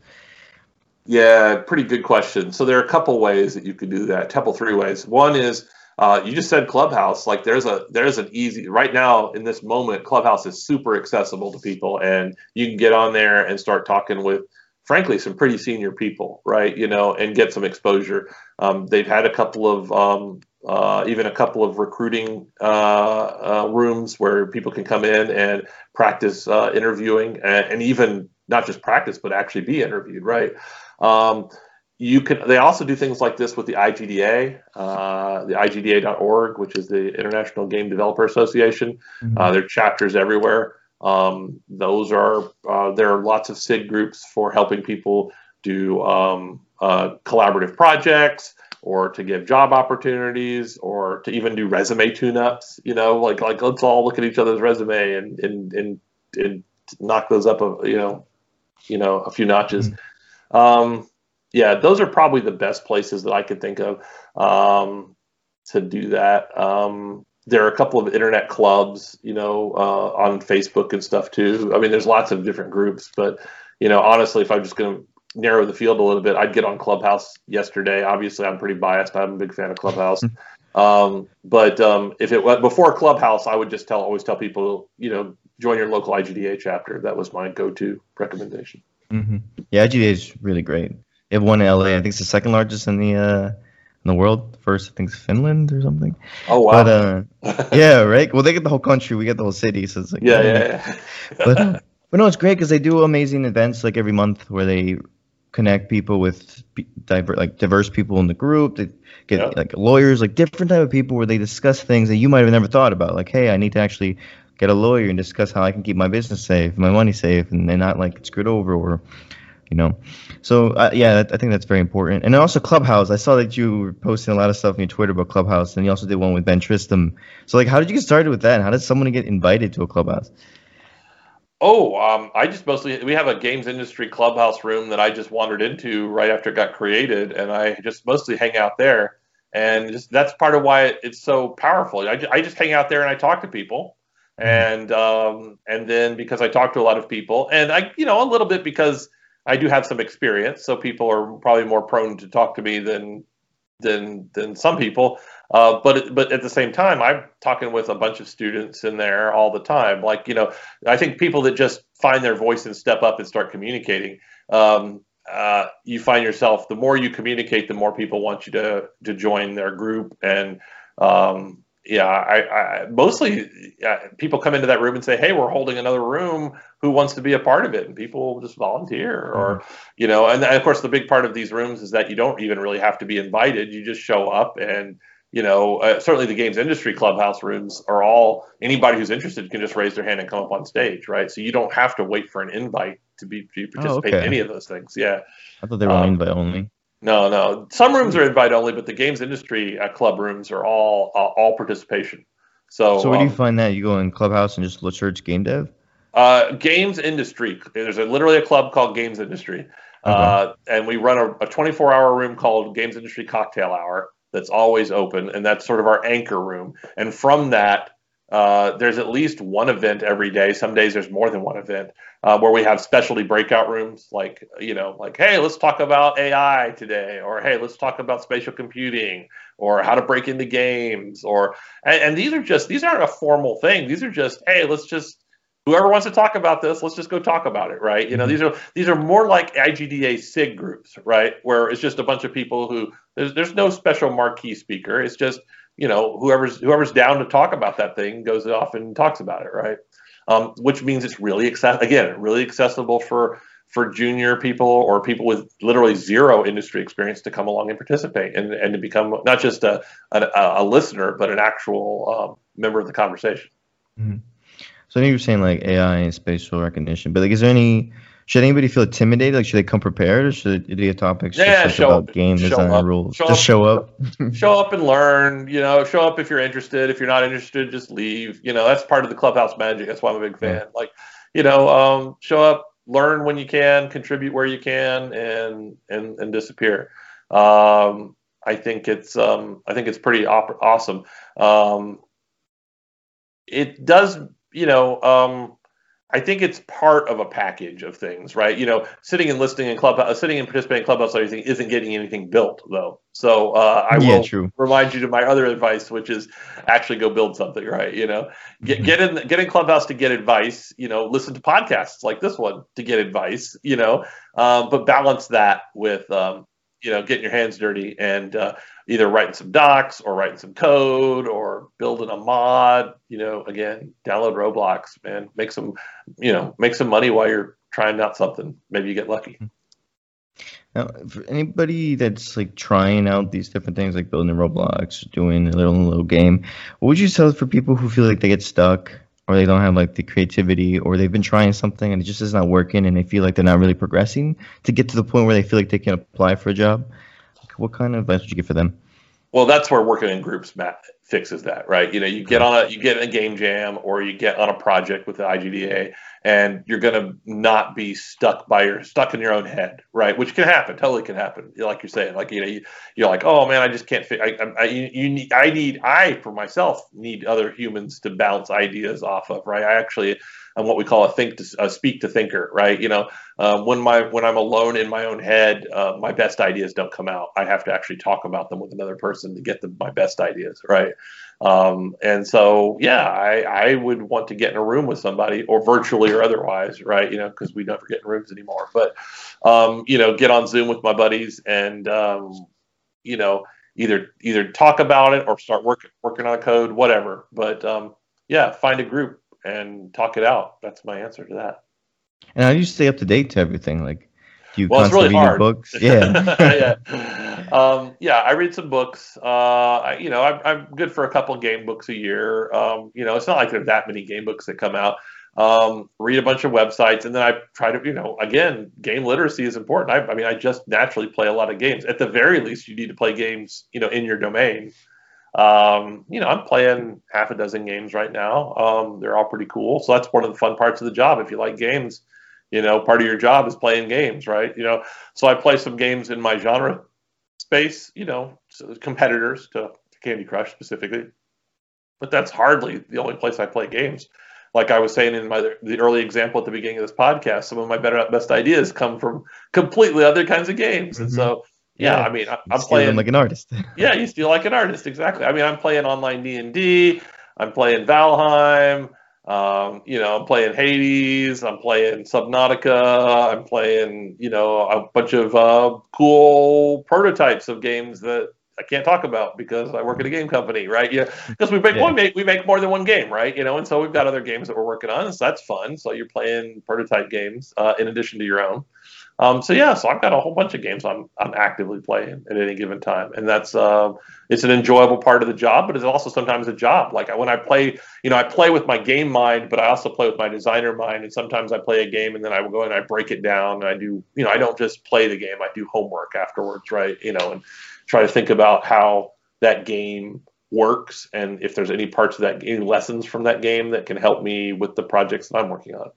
Yeah, pretty good question. So there are a couple ways that you could do that. A couple three ways. One is Uh, you just said Clubhouse. Like there's a there's an easy right now in this moment. Clubhouse is super accessible to people, and you can get on there and start talking with, frankly, some pretty senior people, right? You know, and get some exposure. Um, they've had a couple of um, uh, even a couple of recruiting uh, uh, rooms where people can come in and practice uh, interviewing, and, and even not just practice, but actually be interviewed, right? Um, You can. They also do things like this with the I G D A, uh, the I G D A dot org, which is the International Game Developer Association. Mm-hmm. Uh, there are chapters everywhere. Um, those are uh, there are lots of S I G groups for helping people do um, uh, collaborative projects, or to give job opportunities, or to even do resume tune-ups. You know, like like let's all look at each other's resume and and and, and knock those up, a, you know, you know, a few notches. Mm-hmm. Um, Yeah, those are probably the best places that I could think of um, to do that. Um, there are a couple of internet clubs, you know, uh, on Facebook and stuff too. I mean, there's lots of different groups, but, you know, honestly, if I'm just going to narrow the field a little bit, I'd get on Clubhouse yesterday. Obviously, I'm pretty biased. I'm a big fan of Clubhouse. um, but um, if it was before Clubhouse, I would just tell, always tell people, you know, join your local I G D A chapter. That was my go-to recommendation. Mm-hmm. Yeah, I G D A is really great. They have one in L A. I think it's the second largest in the uh, in the world. First, I think it's Finland or something. Oh wow! But uh, yeah, right. Well, they get the whole country. We get the whole city. So it's like yeah, yeah. yeah. but uh, but no, it's great because they do amazing events like every month where they connect people with diver like diverse people in the group. They get yeah. like lawyers, like different type of people where they discuss things that you might have never thought about. Like, hey, I need to actually get a lawyer and discuss how I can keep my business safe, my money safe, and they're not like screwed over or. You know, so uh, yeah, I think that's very important. And then also Clubhouse. I saw that you were posting a lot of stuff on your Twitter about Clubhouse, and you also did one with Ben Tristram. So, like, how did you get started with that? And how did someone get invited to a Clubhouse? Oh, um, I just mostly we have a games industry Clubhouse room that I just wandered into right after it got created, and I just mostly hang out there. And just that's part of why it, it's so powerful. I, I just hang out there and I talk to people, and um, and then because I talk to a lot of people, and I you know a little bit because. I do have some experience, so people are probably more prone to talk to me than than than some people. Uh, but but at the same time, I'm talking with a bunch of students in there all the time. Like, you know, I think people that just find their voice and step up and start communicating, um, uh, you find yourself, the more you communicate, the more people want you to to join their group. And um, yeah, I, I mostly uh, people come into that room and say, "Hey, we're holding another room. Who wants to be a part of it?" And people just volunteer, or Mhm. you know. And, and of course, the big part of these rooms is that you don't even really have to be invited. You just show up, and you know, uh, certainly the games industry clubhouse rooms are all, anybody who's interested can just raise their hand and come up on stage, right? So you don't have to wait for an invite to be to Oh, participate in okay. any of those things. Yeah. I thought they were only Um, invite only. no, no. Some rooms Sweet. are invite only, but the games industry uh, club rooms are all uh, all participation. So So where do you um, find that? You go in Clubhouse and just look search game dev? uh, games industry, there's a, literally a club called Games Industry, Okay. uh, and we run a, a twenty-four hour room called Games Industry Cocktail Hour that's always open, and that's sort of our anchor room. And from that, uh, there's at least one event every day. Some days there's more than one event, uh, where we have specialty breakout rooms, like, you know, like, hey, let's talk about A I today, or hey, let's talk about spatial computing, or how to break into games, or and, and these are just these aren't a formal thing. These are just, hey, let's just, whoever wants to talk about this, let's just go talk about it, right? You know, Mhm. these are these are more like I G D A SIG groups, right? Where it's just a bunch of people who, there's there's no special marquee speaker. It's just, you know, whoever's whoever's down to talk about that thing goes off and talks about it, right? Um, which means it's really access again, really accessible for for junior people or people with literally zero industry experience to come along and participate, and and to become not just a a, a listener, but an actual um, member of the conversation. Mhm. So I know you were saying like A I and spatial recognition, but like, is there any? Should anybody feel intimidated? Like, should they come prepared, or should it be a topics just Yeah, like show about game show design up, rules? show Just up, show up. show up and learn. You know, show up if you're interested. If you're not interested, just leave. You know, that's part of the clubhouse magic. That's why I'm a big Yeah. fan. Like, you know, um, show up, learn when you can, contribute where you can, and and and disappear. Um, I think it's um, I think it's pretty op- awesome. Um, it does, you know. Um, I think it's part of a package of things, right? You know, sitting and listening in club, uh, sitting and participating in clubhouse everything isn't getting anything built, though. So uh, I Yeah, will true. remind you to my other advice, which is actually go build something, right? You know, get Mhm. get in get in clubhouse to get advice. You know, listen to podcasts like this one to get advice. You know, um, but balance that with um, you know, getting your hands dirty and uh, either writing some docs or writing some code or building a mod. You know, again, download Roblox, man, make some, you know, make some money while you're trying out something. Maybe you get lucky. Now, for anybody that's like trying out these different things, like building a Roblox, doing a little little game, what would you tell for people who feel like they get stuck, or they don't have like the creativity, or they've been trying something and it just is not working, and they feel like they're not really progressing to get to the point where they feel like they can apply for a job? Like, what kind of advice would you give for them? Well, that's where working in groups Matt fixes that, right? You know, you get Okay. on a you get in a game jam or you get on a project with the I G D A, and you're gonna not be stuck by your stuck in your own head, right? Which can happen, totally can happen. Like you're saying, like you know, you, you're like, oh man, I just can't fit. I, I, I you, you need, I need, I for myself need other humans to bounce ideas off of, right? I actually am what we call a think to a speak to thinker, right? You know, um, when my when I'm alone in my own head, uh, my best ideas don't come out. I have to actually talk about them with another person to get the, my best ideas, right? Um, and so, yeah, I, I would want to get in a room with somebody, or virtually or otherwise, right? You know, because we never get in rooms anymore. But um, you know, get on Zoom with my buddies and um, you know, either either talk about it or start working working on code, whatever. But um, yeah, find a group and talk it out. That's my answer to that. And how do you stay up to date to everything? Like, do you Well, it's constantly really read new hard. books? Yeah. yeah. Um, yeah, I read some books. Uh, I, you know, I'm, I'm good for a couple game books a year. Um, you know, it's not like there's that many game books that come out. Um, read a bunch of websites, and then I try to, you know, again, game literacy is important. I, I mean, I just naturally play a lot of games. At the very least, you need to play games, you know, in your domain. Um, you know, I'm playing half a dozen games right now. Um, they're all pretty cool. So that's one of the fun parts of the job. If you like games, you know, part of your job is playing games, right? You know, so I play some games in my genre space, you know, so competitors to Candy Crush specifically. But that's hardly the only place I play games. like I was saying in my the early example at the beginning of this podcast, some of my better best ideas come from completely other kinds of games. Mm-hmm. And so, yeah, yeah, I mean, I, I'm playing like an artist. Yeah, you feel like an artist, exactly. I mean, I'm playing online D and D. I'm playing Valheim. Um, you know, I'm playing Hades. I'm playing Subnautica. I'm playing, you know, a bunch of uh, cool prototypes of games that I can't talk about because I work at a game company, right? Yeah, because we make, yeah. we make we make more than one game, right? You know, and so we've got other games that we're working on, so that's fun. So you're playing prototype games uh, in addition to your own. Um, so yeah, so I've got a whole bunch of games I'm I'm actively playing at any given time, and that's uh, it's an enjoyable part of the job, but it's also sometimes a job. Like when I play, you know, I play with my game mind, but I also play with my designer mind, and sometimes I play a game and then I will go and I break it down, and I do, you know, I don't just play the game, I do homework afterwards, right? You know, and try to think about how that game works and if there's any parts of that, any lessons from that game that can help me with the projects that I'm working on.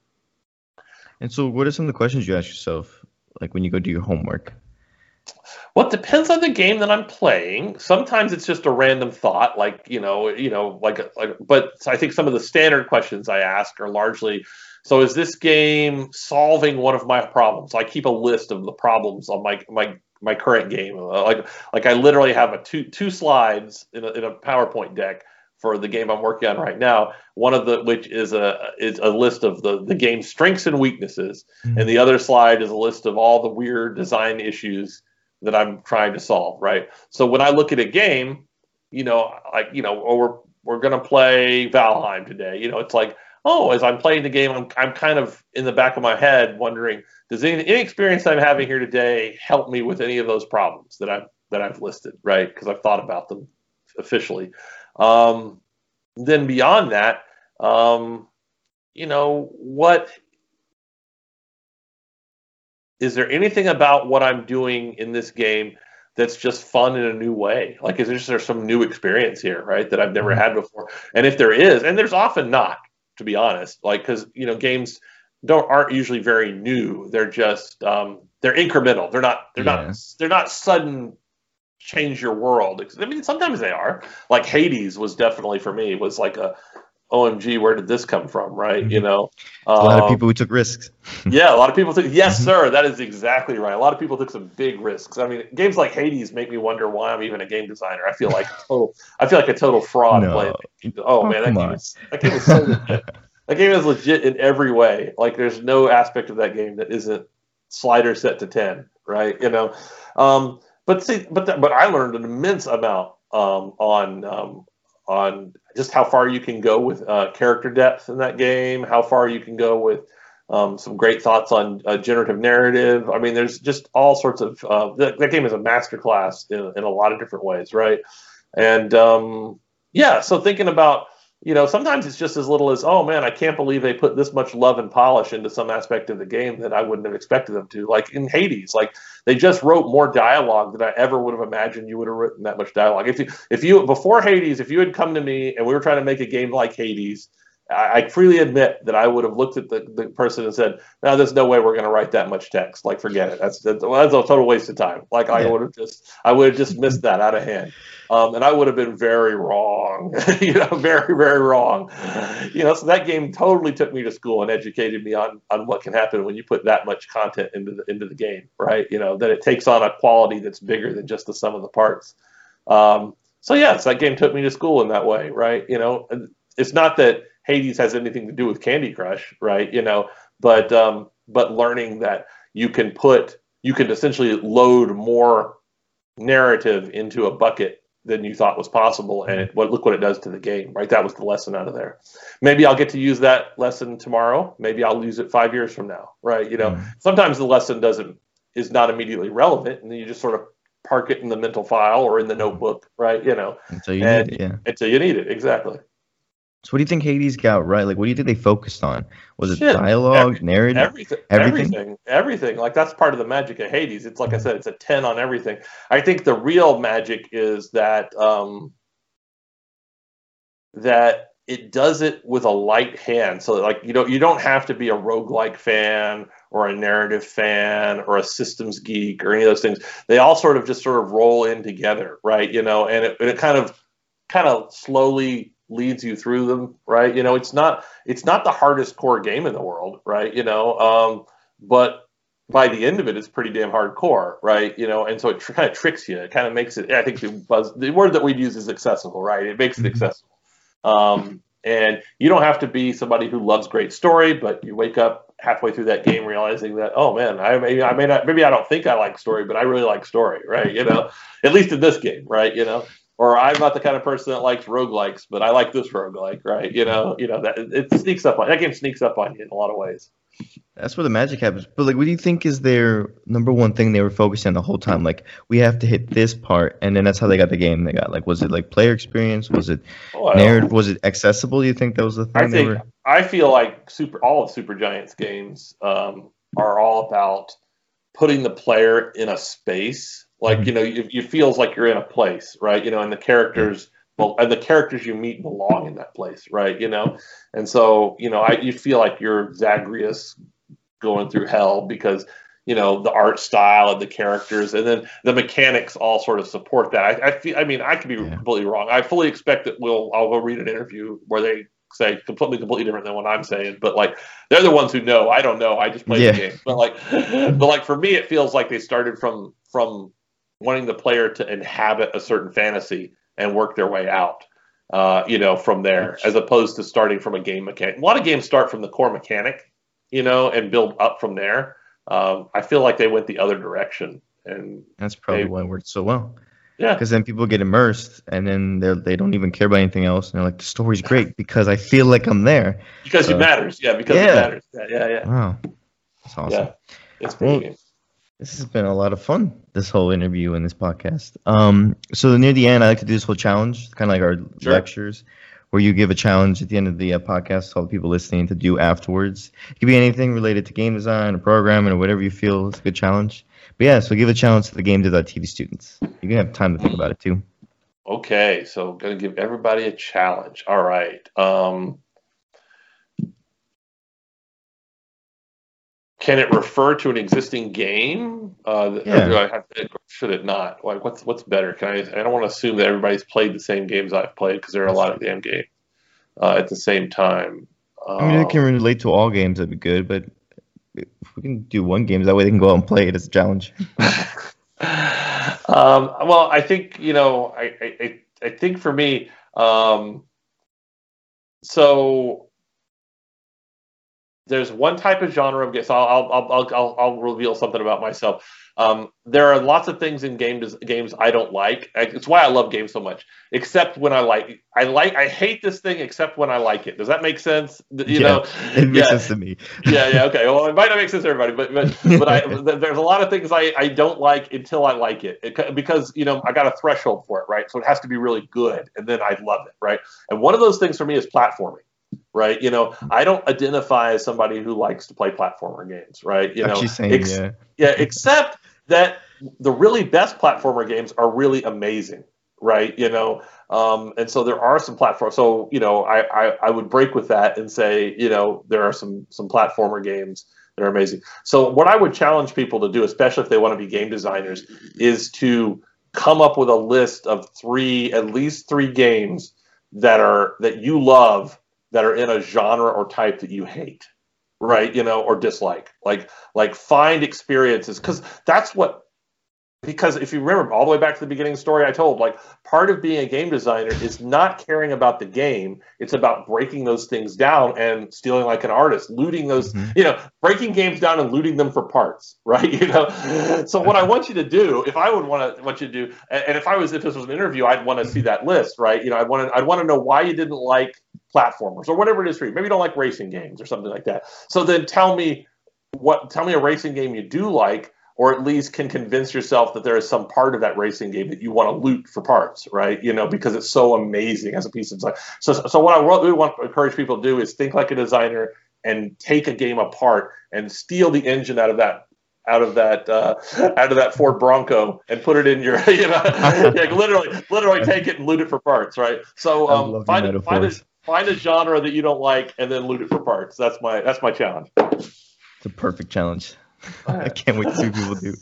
And so what are some of the questions you ask yourself, like when you go do your homework? Well, it depends on the game that I'm playing. Sometimes it's just a random thought, like, you know, you know, like, like, but I think some of the standard questions I ask are largely, so is this game solving one of my problems? I keep a list of the problems on my, my, my current game. Like, like I literally have a two, two slides in a, in a PowerPoint deck for the game I'm working on right now. One of the, which is a, is a list of the, the game's strengths and weaknesses. Mm-hmm. And the other slide is a list of all the weird design issues that I'm trying to solve. Right. So when I look at a game, you know, like, you know, or we're, we're going to play Valheim today, you know, it's like, oh, as I'm playing the game, I'm, I'm kind of in the back of my head wondering, does any, any experience I'm having here today help me with any of those problems that I've, that I've listed, right? Because I've thought about them officially. Um, then beyond that, um, you know, what is there anything about what I'm doing in this game that's just fun in a new way? Like, is there just there's some new experience here, right, that I've never had before? And if there is, and there's often not, to be honest, like, because, you know, games don't aren't usually very new. They're just um, they're incremental. They're not they're yeah. not they're not sudden change your world. I mean, sometimes they are. Like Hades was definitely for me was like a O M G, where did this come from, right? Mm-hmm. You know, um, a lot of people who took risks. Yeah, a lot of people took. Yes, sir, that is exactly right. A lot of people took some big risks. I mean, games like Hades make me wonder why I'm even a game designer. I feel like a total. I feel like a total fraud no. playing. Oh, oh man, that game, is, that game is so legit. That game is legit in every way. Like, there's no aspect of that game that isn't slider set to ten, right? You know, um, but see, but th- but I learned an immense amount um, on um, on just how far you can go with uh, character depth in that game, how far you can go with um, some great thoughts on uh, generative narrative. I mean, there's just all sorts of uh, that, that game is a masterclass in, in a lot of different ways, right? And um, yeah, so thinking about, you know, sometimes it's just as little as, oh man, I can't believe they put this much love and polish into some aspect of the game that I wouldn't have expected them to. Like in Hades, like they just wrote more dialogue than I ever would have imagined you would have written that much dialogue. If you, if you, before Hades, if you had come to me and we were trying to make a game like Hades, I, I freely admit that I would have looked at the, the person and said, no, there's no way we're going to write that much text. Like, forget it. That's, that's, that's a total waste of time. Like, I yeah. would have just, I would have just missed that out of hand. Um, and I would have been very wrong, you know, very, very wrong. You know, so that game totally took me to school and educated me on, on what can happen when you put that much content into the, into the game, right? You know, that it takes on a quality that's bigger than just the sum of the parts. Um, so, yes, that game took me to school in that way, right? You know, it's not that Hades has anything to do with Candy Crush, right? You know, but um, but learning that you can put, you can essentially load more narrative into a bucket than you thought was possible, and it, what look what it does to the game, right? That was the lesson out of there. Maybe I'll get to use that lesson tomorrow. Maybe I'll use it five years from now, right? You know, mm. sometimes the lesson doesn't is not immediately relevant, and then you just sort of park it in the mental file or in the notebook, right? You know, until you and, need it, yeah. Until you need it, exactly. So what do you think Hades got right? Like, what do you think they focused on? Was it Shit. dialogue, Every, narrative, everything, everything, everything, everything? Like, that's part of the magic of Hades. It's like I said, it's a ten on everything. I think the real magic is that um, that it does it with a light hand. So, like, you don't you don't have to be a roguelike fan or a narrative fan or a systems geek or any of those things. They all sort of just sort of roll in together, right? You know, and it, and it kind of kind of slowly leads you through them, right? You know, it's not it's not the hardest core game in the world, right? You know, um, but by the end of it, it's pretty damn hardcore, right? You know, and so it tr- kind of tricks you. It kind of makes it. I think the buzz, the word that we'd use is accessible, right? It makes it accessible, um, and you don't have to be somebody who loves great story, but you wake up halfway through that game realizing that, oh man, I may, I may not, maybe I don't think I like story, but I really like story, right? You know, at least in this game, right? You know. Or I'm not the kind of person that likes roguelikes, but I like this roguelike, right? You know, you know that it sneaks up on that game sneaks up on you in a lot of ways. That's where the magic happens. But like, what do you think is their number one thing they were focusing on the whole time? Like, we have to hit this part, and then that's how they got the game they got. Like, was it like player experience? Was it Well, narrative? Was it accessible? Do you think that was the thing? I they think were... I feel like super all of Supergiant's games um, are all about putting the player in a space. Like, you know, you, you feels like you're in a place, right? You know, and the characters, well, and the characters you meet belong in that place, right? You know, and so, you know, I you feel like you're Zagreus going through hell because, you know, the art style and the characters, and then the mechanics all sort of support that. I, I feel, I mean, I could be yeah. completely wrong. I fully expect that we'll, I'll go read an interview where they say completely, completely different than what I'm saying, but like they're the ones who know. I don't know. I just play yeah. the game, but like, but like for me, it feels like they started from from. wanting the player to inhabit a certain fantasy and work their way out, uh, you know, from there, as opposed to starting from a game mechanic. A lot of games start from the core mechanic, you know, and build up from there. Um, I feel like they went the other direction, and that's probably they, why it worked so well. Yeah, because then people get immersed, and then they they don't even care about anything else, and they're like, the story's great because I feel like I'm there. Because so, it matters, yeah. Because yeah. it matters, yeah, yeah, yeah. Wow, that's awesome. Yeah, it's pretty well, this has been a lot of fun, this whole interview and this podcast. Um, so near the end, I like to do this whole challenge, kind of like our sure. lectures, where you give a challenge at the end of the uh, podcast to all the people listening to do afterwards. It could be anything related to game design or programming or whatever you feel is a good challenge. But yeah, so give a challenge to the game dev dot T V students. You can have time to think about it too. Okay, so I'm going to give everybody a challenge. All right. Um, Can it refer to an existing game? Uh, yeah. Or do I have to, should it not? Like, what's what's better? Can I? I don't want to assume that everybody's played the same games I've played because there are a lot of damn games uh, at the same time. Um, I mean, it can relate to all games. That'd be good, but if we can do one game, that way they can go out and play it as a challenge. um, well, I think you know, I I, I think for me, um, so. There's one type of genre of games. So I'll, I'll, I'll, I'll, I'll reveal something about myself. Um, there are lots of things in games games I don't like. It's why I love games so much. Except when I like, I like, I hate this thing. Except when I like it. Does that make sense? You yeah, know, it makes yeah. sense to me. yeah, yeah, okay. Well, it might not make sense to everybody, but but but I, there's a lot of things I, I don't like until I like it. it because you know I got a threshold for it, right? So it has to be really good, and then I love it, right? And one of those things for me is platforming. Right, you know, I don't identify as somebody who likes to play platformer games, right? You know, Actually saying, ex- yeah. yeah, except that the really best platformer games are really amazing, right? You know, um, and so there are some platforms. So you know, I, I I would break with that and say, you know, there are some some platformer games that are amazing. So what I would challenge people to do, especially if they want to be game designers, is to come up with a list of three, at least three games that are that you love. That are in a genre or type that you hate, right? You know, or dislike. Like, like find experiences, because that's what. Because if you remember all the way back to the beginning of the story I told, like part of being a game designer is not caring about the game. It's about breaking those things down and stealing like an artist, looting those, mm-hmm. you know, breaking games down and looting them for parts, right? You know. So what I want you to do, if I would want to, want you to do, and, and if I was, if this was an interview, I'd want to see that list, right? You know, I'd want to, I'd want to know why you didn't like platformers or whatever it is for you. Maybe you don't like racing games or something like that. So then tell me what, tell me a racing game you do like. Or at least can convince yourself that there is some part of that racing game that you want to loot for parts, right? You know, because it's so amazing as a piece of design. So, so what I really want to encourage people to do is think like a designer and take a game apart and steal the engine out of that, out of that, uh, out of that Ford Bronco and put it in your, you know, like literally, literally take it and loot it for parts, right? So um, find a, find a find a genre that you don't like and then loot it for parts. That's my that's my challenge. It's a perfect challenge. I can't wait to see what people do.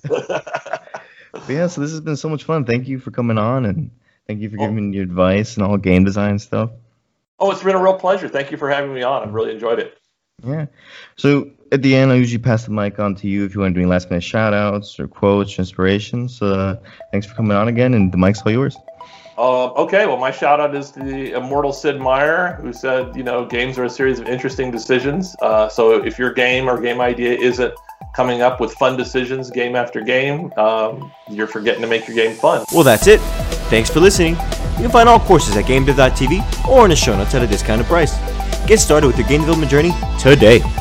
But yeah, so this has been so much fun. Thank you for coming on, and thank you for giving me your advice and all game design stuff. Oh, it's been a real pleasure. Thank you for having me on. I've really enjoyed it. Yeah. So at the end, I usually pass the mic on to you if you want to do any last minute shout outs or quotes or inspirations. Uh, thanks for coming on again, and the mic's all yours. Um, okay, well, my shout out is to the immortal Sid Meier, who said, you know, games are a series of interesting decisions. Uh, so if your game or game idea isn't coming up with fun decisions game after game, um, you're forgetting to make your game fun. Well, that's it. Thanks for listening. You can find all courses at GameDev dot T V or in the show notes at a discounted price. Get started with your game development journey today.